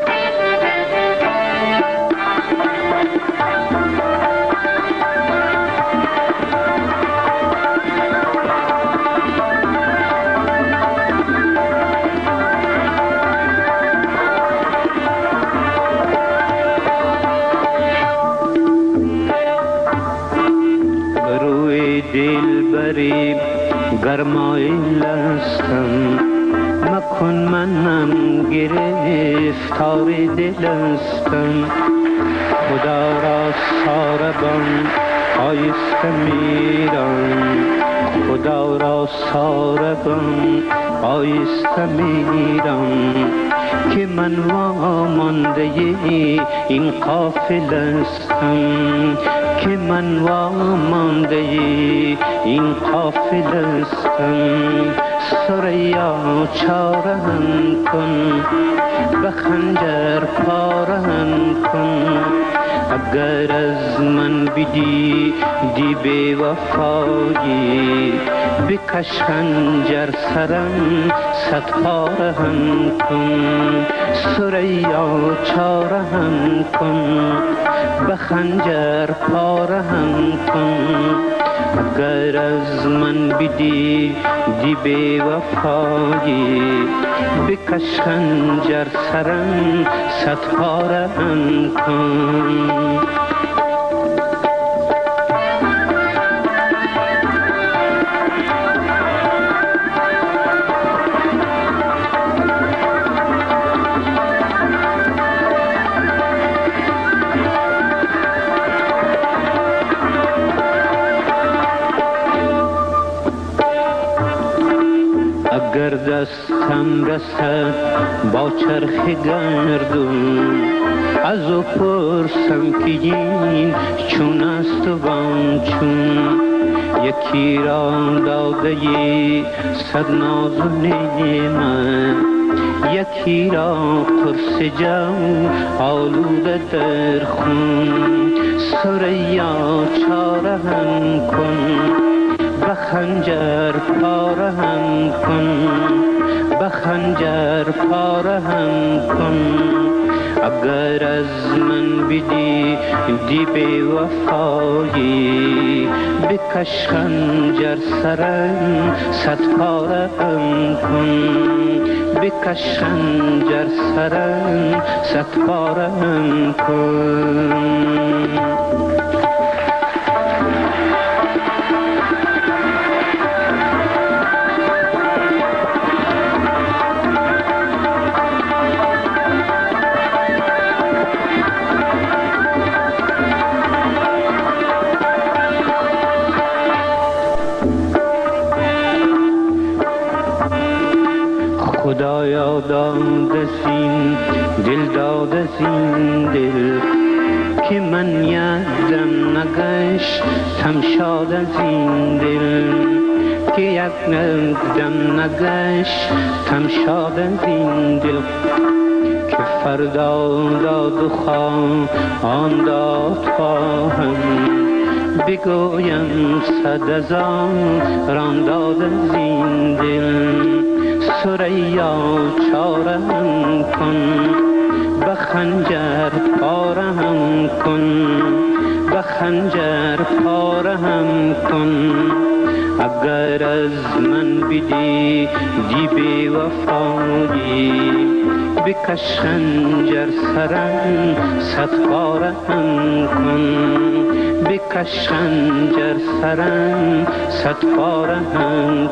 گرمای هستم مکن منم گرفتار دل هستم خدا را ساربان آیسته میرم خدا را ساربان آیسته میرم که من وامانده این قافل هستم که من وامانده این قافل هستم سریا چارم کن به خنجر پارم کن اگر از من بدی دی بی وفایی بکش خنجر سرم صد پارم کن سریا چارم کن به خنجر پارم کن اگر از من بدی دی بی وفایی بکش خنجر سرم صد پارم کن اگر دستم رسد با چرخ گردون از او پرسم که این چون است و وان چون یکی را داده صد ناز و نعمت یکی را قرص جو آلوده در خون سریا چارم کن به خنجر پارم کن به خنجر پارم کن اگر از من بدی دی بی وفایی بکش خنجر سرم صد پارم کن بکش خنجر سرم صد پارم کن خدایا داده سین دل داده سین دل که من یادم نگشتم شاد از این دل که یک دم نگشتم شاد از این دل که فردا داد و آن داد خواهم بگویم صد از آن داد از این دل سریا چارم کن به خنجر پارم کن به خنجر پارم کن اگر از من بدی دی بی وفایی بکش خنجر سرم صد پارم کن بکش خنجر سرم صد پارم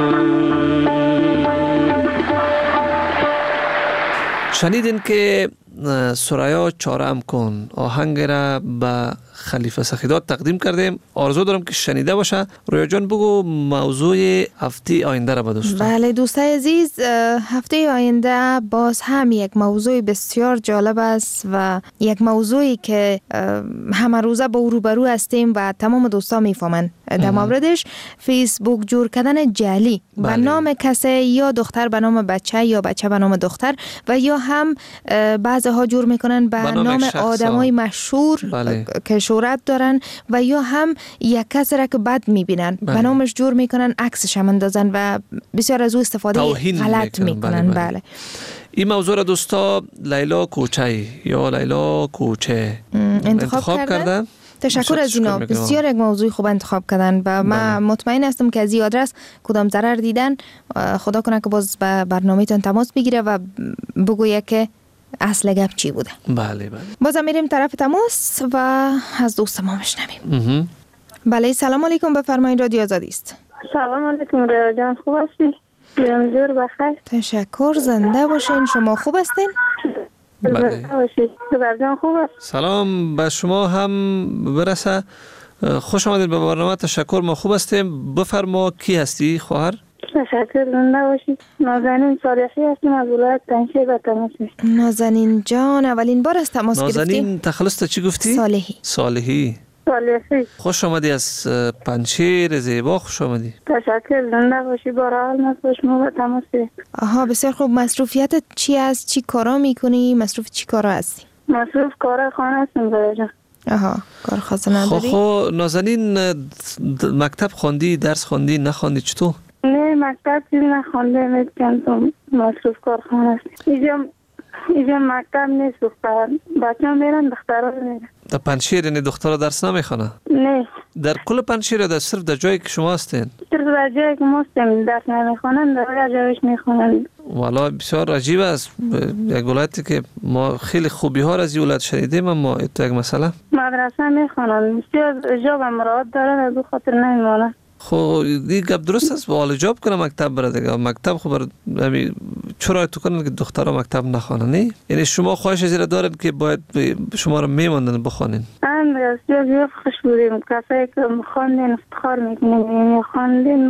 کن.
شنیدین که سرایا چاره‌ام کن آهنگ را به خلیفه سخیدات تقدیم کردیم. آرزو دارم که شنیده باشه. رویا جان بگو موضوع هفته آینده را به دوستان.
بله دوستای عزیز، هفته آینده باز هم یک موضوع بسیار جالب است و یک موضوعی که همه روزه با روبرو هستیم و تمام دوستان میفهمند در موردش. فیسبوک جور کردن جعلی به نام کسی، یا دختر به نام بچه یا بچه به نام دختر، و یا هم بعضی ها جور میکنن به نام آدمای مشهور که شهرت دارن، و یا هم یک کس را که بد میبینن به نامش جور میکنن، عکسش هم اندازن و بسیار از او استفاده غلط میکنن. بله.
این موضوع را دوستا لیلا کوچه یا لیلا کوچه انتخاب کردن.
تشکر از اینا، بسیار یک موضوع خوب انتخاب کردن و من مطمئن هستم که از این آدرس کدام ضرر دیدن خدا کنه که باز به برنامه‌تون تماس بگیره و بگویه که اصل گپ چی بوده.
بله.
بازم میریم طرف تماس و از دوست ما بشنویم. بله سلام علیکم، بفرمایید رادیو آزادی است.
سلام علیکم ریا جان، خوب هستی؟ جور بخیر.
تشکر، زنده باشین. شما خوب هستین؟
بله.
جان خوب است.
سلام به شما هم برسه. خوش آمدید به برنامه. تشکر، ما خوب هستیم. بفرما کی هستی خواهر؟
تشکر، زنده باشید. نازنین صالحی هستیم از ولایت پنجشیر به تماس می‌گیرم.
نازنین جان، اولین بار از تماس گرفتیم.
نازنین تخلص چی گفتی؟ صالحی. خوش آمدی از پنجشیر زیبا، خوش آمدی.
تشکر، زنده باشی. بارا حال نباش، ما به تماس می‌گیریم.
آها بسیار خوب. مصروفیتت چی است؟ چی کارا میکنی؟ مصروف چی کارا هستی؟
مصروف کار خانه هستم ریا جان.
آها، کار خاصی نداری؟
خب نازنین مکتب خوندی، درس خوندی، نخوندی چطور؟
نه مکتب چیزی نخونده، میگم مصروف کارخانه است. اینجا مکتب نیست، بچه ها میرن، دخترها میرن.
در پنجشیر یعنی دخترها درس نمیخونه؟
نه.
در کل پنجشیر یا صرف در جایی که شما هستین؟
صرف در جایی که ما هستیم درس نمیخونن، در جایش میخونن.
والا بسیار عجیب است. یک ولایتی که ما خیلی خوبی ها از این ولایت شنیدیم، اما تو یک مسئله
مدرسه میخونن، بسیار جواب مراعات دارن، از او خاطر نمیمونن.
خب این گپ درست است، با جاب کنه مکتب بره دیگه. مکتب خب چرا تو کنن که دخترها مکتب نخوانن؟ یعنی شما خواهش از این دارن که باید شما رو میموندن بخوانین؟
بسیار خوش بودیم، کسایی که خواندین افتخار میکنیم، یعنی خواندین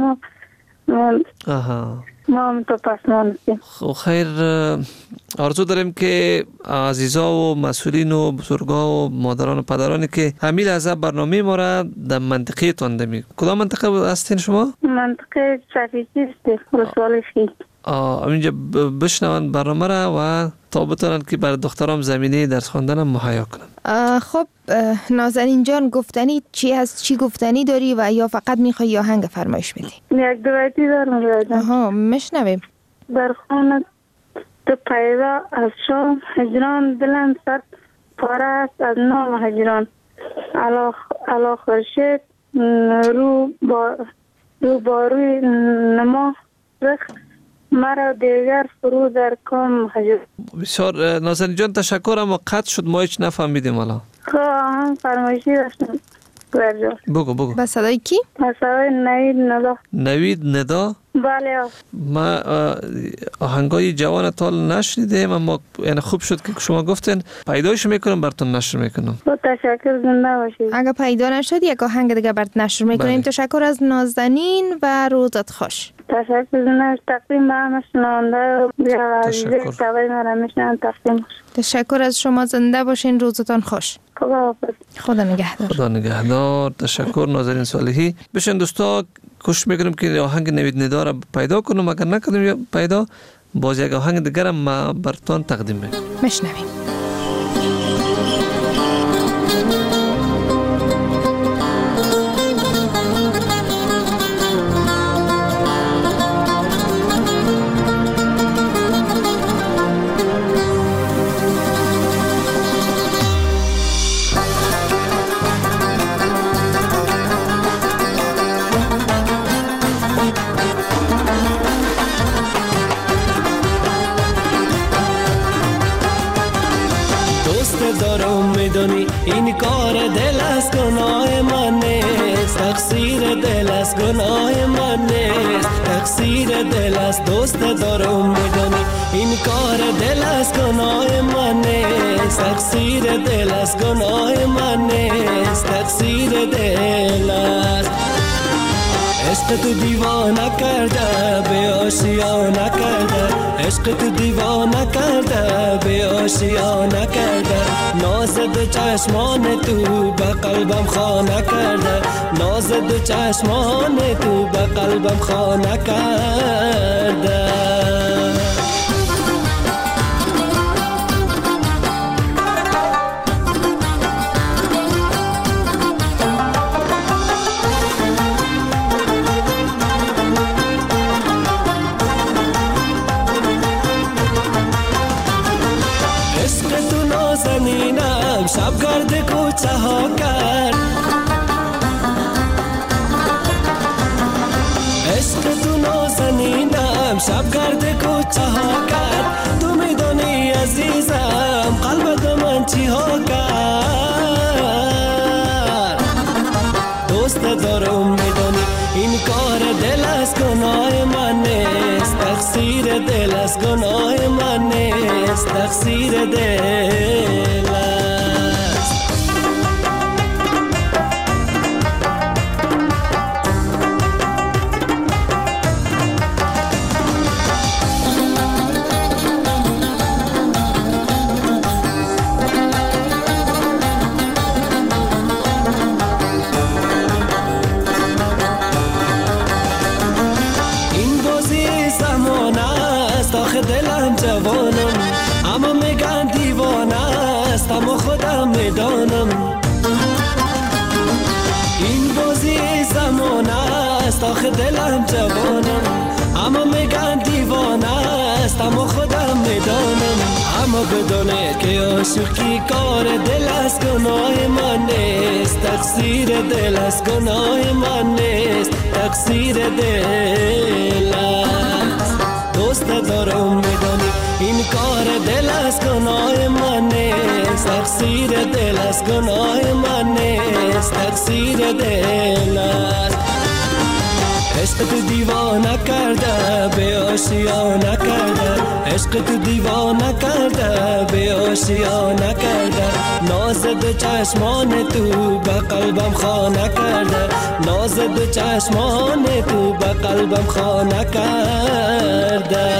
ما هم تو پسمان هستیم.
خب خیر، آرزو داریم که عزیزا و مسئولین و بزرگا و مادران و پدرانی که همیل از برنامه ما را در منطقه تاندمی. کدام منطقه هستین شما؟
منطقه صفیچی است، رسوالی خیل.
اینجا بشنون برنامه را و تا بتونن که برای دخترام زمینه درس خواندن هم مهیا کنن.
خب نازنین جان، گفتنی چی هست؟ چی گفتنی داری و یا فقط میخوای یا آهنگ فرمایش بدی؟
یک دو بیتی دارم.
آها مشنویم.
در خانه تو پیدا از شام هجران، دلم صد پاره است از نام هجران. علا خورشید رو باروی نما رخت، مرا دیگر فرو در کام هجران.
بسیار نازنین جان تشکر، اما قطع شد، ما هیچ نفهمیدیم. حالا
فرمایشی داشتم.
بگو.
با صدای کی؟
با صدای نوید ندا.
نوید ندا؟
بله.
ما آهنگای جوان تال نشنیدیم، اما یعنی خوب شد که شما گفتین پیدایش میکنم براتون نشر میکنم.
تشکر، زنده باشید.
اگر پیدا نشد یک آهنگ دیگه برات نشر میکنیم. تشکر از نازنین و روزت خوش.
تشکر، زنده تقدیم به همه شنونده و عزیزه سوای مرا میشنن تقدیم.
تشکر از شما، زنده باشین، روزتان خوش. خدا نگهدار.
خدا نگهدار. تشکر نازنین صالحی. بشین دوستا، کوشش میکنم که آهنگ نوید ندا را پیدا کنم. اگر نکنیم پیدا، باز یک آهنگ دیگر هم براتون تقدیم میکنم.
مشنویم.
دوست دارم میدونی این کار دل از گناه من نیست، تقصیر دل از گناه من نیست، تقصیر دل از دوست دارم میدونی این کار دل از گناه من نیست، تقصیر دل از گناه من نیست، تقصیر دل است. عشق تو دیوانه کرده به آشیانه کرده، عشق تو دیوانه کرده به آشیانه کرده، ناز دو چشمان تو به قلبم خانه کرده، ناز دو چشمان تو به قلبم خانه کرده. شب گرد کوچه ها کرد، عشق تو نازنینم شب گرد کوچه ها کرد، تو میدونی عزیزم قلب دو من چی ها کرد. دوست دارم میدونی این کار دل از گناه من نیست، تقصیر دل از گناه من نیست، تقصیر دل است. دلم جوانم اما میگن دیوانه است، اما خودم میدانم این بازی زمانه است. آخه دلم جوانم اما میگن دیوانه است، اما خودم میدانم. اما بدونه که عاشقی کار دل از گناه من نیست، تقصیر دل از گناه من نیست، تقصیر دل است. دوست دارم میدونی این کار دل از گناه من نیست، تقصیر دل از گناه من نیست، تقصیر دل است. عشق تو دیوانه کرده به آشیانه کرده، عشق تو دیوانه کرده به آشیانه کرده، ناز دو چشمان تو به قلبم خانه کرده، ناز دو چشمان تو به قلبم خانه کرده.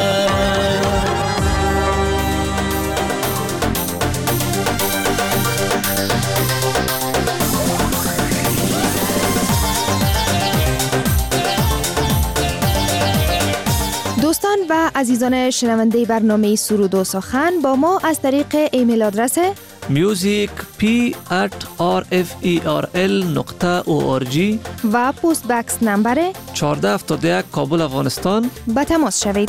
دوستان و عزیزان شنونده برنامه سرود و سخن با ما از طریق ایمیل آدرس
music@rferl.org
و پست بکس نمبر
1471 کابل افغانستان
با تماس شوید.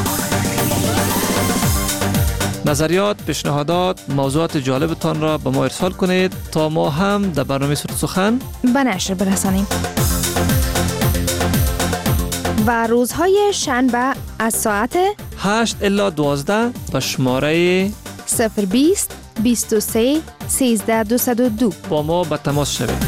نظریات، پیشنهادات، موضوعات جالبتان را به ما ارسال کنید تا ما هم در برنامه سرود و سخن
به نشر برسانیم. و روزهای شنبه از ساعت
8 الی 12 به شماره
020 23 13 202
با ما به تماس شوید.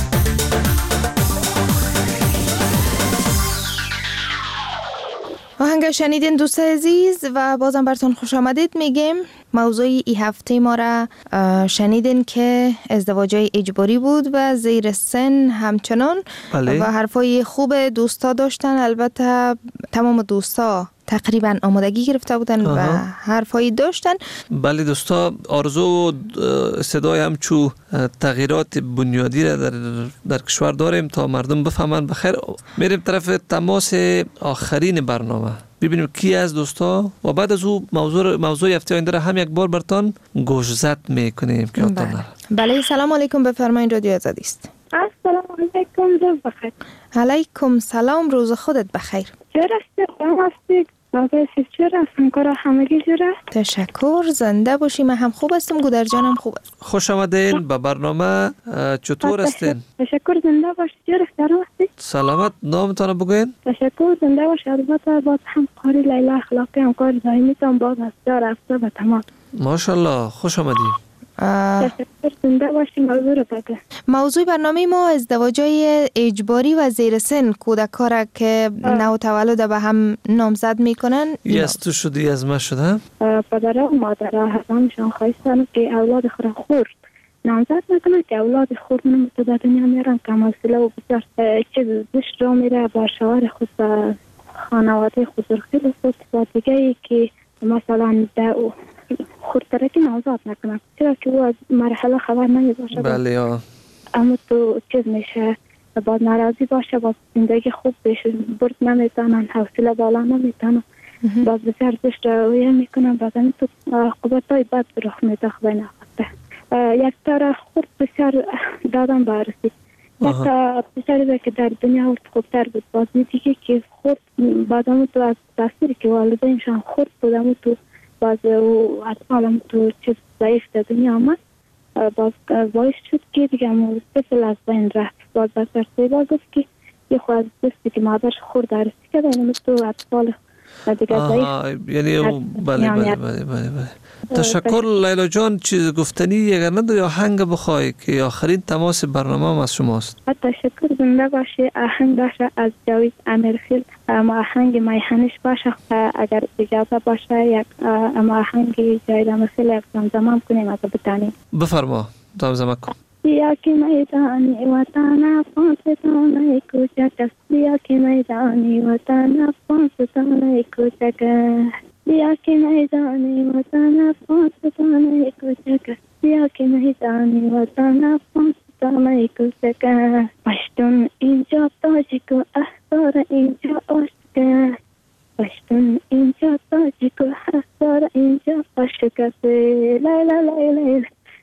آهنگ شنیدین دوست عزیز و بازم براتون خوش آمدید میگیم. موضوع ای هفته ما را شنیدین که ازدواجای اجباری بود و زیر سن همچنان.
بله.
و حرفای خوب دوستا داشتن. البته تمام دوستا تقریبا آمادگی گرفته بودن و حرفایی داشتن.
بله دوستا، آرزو و صدای همچو تغییرات بنیادی را در کشور داریم تا مردم بفهمن. بخیر میریم طرف تماس آخرین برنامه ببینیم کی از دوستا و بعد از او موضوع هفته آینده را هم یک بار برتان گوشزد میکنیم که یادتان نره.
بله سلام علیکم، بفرمایید رادیو آزادی است.
السلام علیکم، روز بخیر.
علیکم سلام، روز خودت بخیر.
چرا هستی؟ بابا چرا همکارا همگی جوره؟
تشکر، زنده باشی. من هم خوب هستم، گودر جانم خوب است.
خوش آمدین به برنامه. چطور هستین؟
تشکر، زنده باشی. چرا اختیار هستی؟
سلامت، نامتان بگوین؟
تشکر، زنده باشی. البته باز همکاری لیلا اخلاقی همکار دائمی تان باز از جا رفته به تمام.
ماشاءالله، خوش آمدین.
تشکر، زنده باشی. موضوع رو بگه.
موضوع برنامه ما ازدواجای اجباری و زیر سن کودک‌ها را که نو تولد به هم نامزد میکنن.
از تو شدی از ما شده؟
پدرها و مادرها همشان خواستن که اولاد خود خورد نامزد نکنن که اولاد خود تو در دنیا میارن کم حوصله و بسیار چیز زشت را میره با شوهر خود و خانواده خود خیلی خود و دیگه ای که مثلا خودترکی نامزد نکنن، چرا که او از مرحله خبر نمیباشه.
بله یا
اما تو چیز میشه باید ناراضی باشه، باید زندگی خوب بشه، برد نمیتونن، حوصله بالا نمیتونن، باید بسیار زشت رویه میکنن، باید همین تو عقوبت‌های بد رخ میده. خدای نخواسته یک طرح خود بسیار دادن برسید، یک بسیاری که در دنیا ورد خوبتر بود، باز دیگه که خود بعد همون تو از تاثیری که والدینشان خود بود همون تو باز اطفال همون تو چیز ضعیف در دنیا آمد، باز باعث شد که دیگه همون طفل از بین رفت. باز بسرسه باز گفت که یه خواهد دستی که مادرش خورد درستی کرده اینو تو اطفال دیگه ضعیف.
یعنی بله. تشکر لیلا جان. چیز گفتنی اگر نداری آهنگ بخوای که آخرین تماس برنامه هم از شماست.
تشکر، زنده باشه. آهنگ باشه از جاوید امیرخیل، اما آهنگ میهنش باشه اگر اجازه باشه. یک اما آهنگ جاوید امیرخیل یک زمزمه کنیم از بتانیم.
بفرما زمزمه کن.
بیا که میدانی وطن افغانستان کوچک است، بیا که میدانی وطن افغانستان کوچک است، بیا که میدانی وطن افغانستان کوچک است، بیا که میدانی وطن افغانستان کوچک است. پشتون اینجا تاجیک و احزار اینجا عاشق است، پشتون اینجا تاجیک و احزار اینجا عاشق است. لیلا لیلا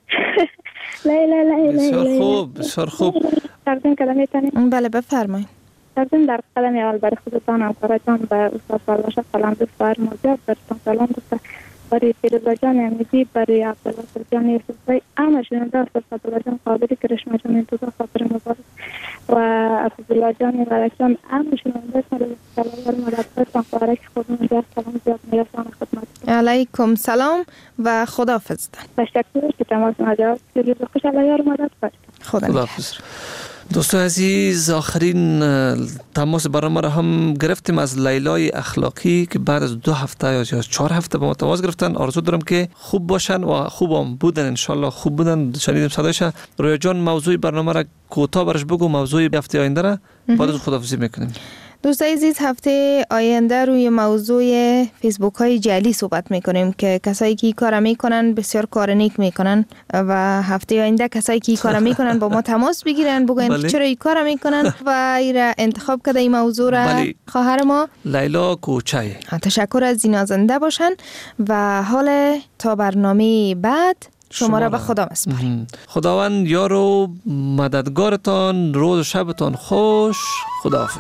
بسیار خوب، بسیار خوب.
تقدیم کلمه تانیم؟
بله بفرمایید.
تقدیم در قدم اول برای خودتان همکارتان به استاد بالباشه سلام دوست فرمودید. برتون سلام دوست برای فیروزه جان امیدی، برای عبدالله جان یوسفی، همه شنونده استاد عبدالله جان قابلی، کرشمه جان انتظار خاطر مبارک و عبدالله جان ورکجان، همه شنونده سلام مدبرتان مبارک. خودمون جا سلام زیاد میرسان خدمت.
علیکم سلام و خداحافظ.
تشکر که تماس مجاب روز خوش علیار مدد باشید.
خداحافظ. دوستان عزیز، آخرین تماس برنامه را هم گرفتیم از لیلای اخلاقی که بعد از 2 هفته یا 4 هفته با ما تماس گرفتن. آرزو دارم که خوب باشن و خوب هم بودن، انشالله خوب بودن. شنیدیم صدایش. رویا جان موضوع برنامه را کوتاه برش بگو، موضوع هفته آینده را بعد از خداحافظی میکنیم.
دوستان عزیز، هفته آینده روی موضوع فیسبوک های جعلی صحبت میکنیم که کسایی که این کار میکنن بسیار کار نیک میکنن و هفته آینده کسایی که این کار میکنن با ما تماس بگیرن بگن که چرا این کار میکنن و ایرا انتخاب کرده این موضوع را خواهر ما
لیلا کوچای.
تشکر از این زنده باشن و حال تا برنامه بعد شما را به خدا مسپاریم.
خداوند یار و مددگارتان، روز و شبتان خوش. خداحافظ.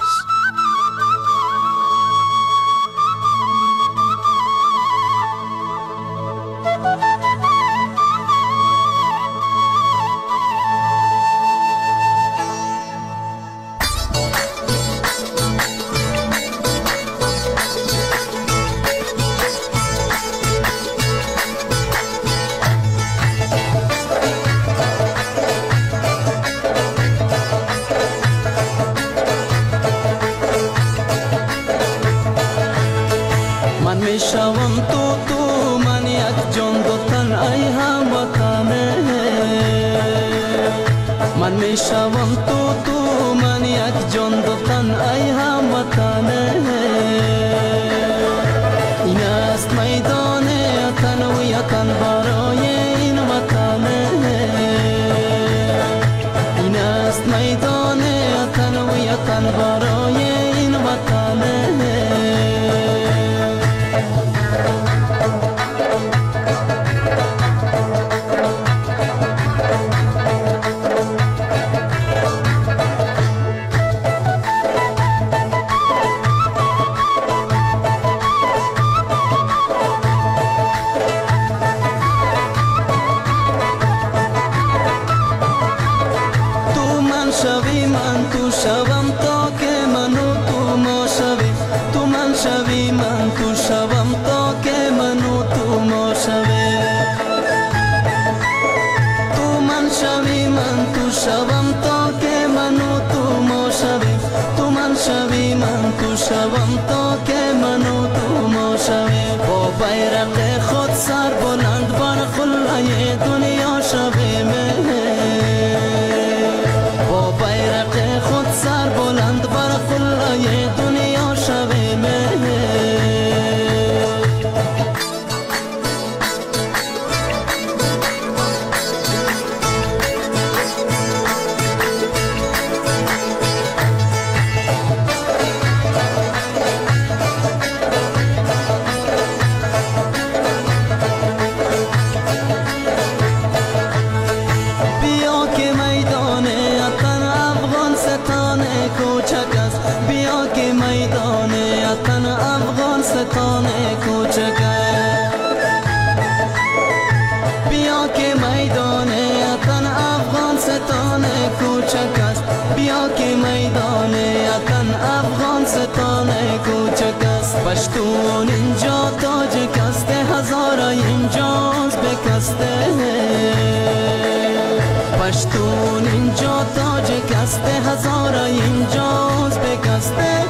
پشتون اینجا تاج کسته هزاره اینجاست بکسته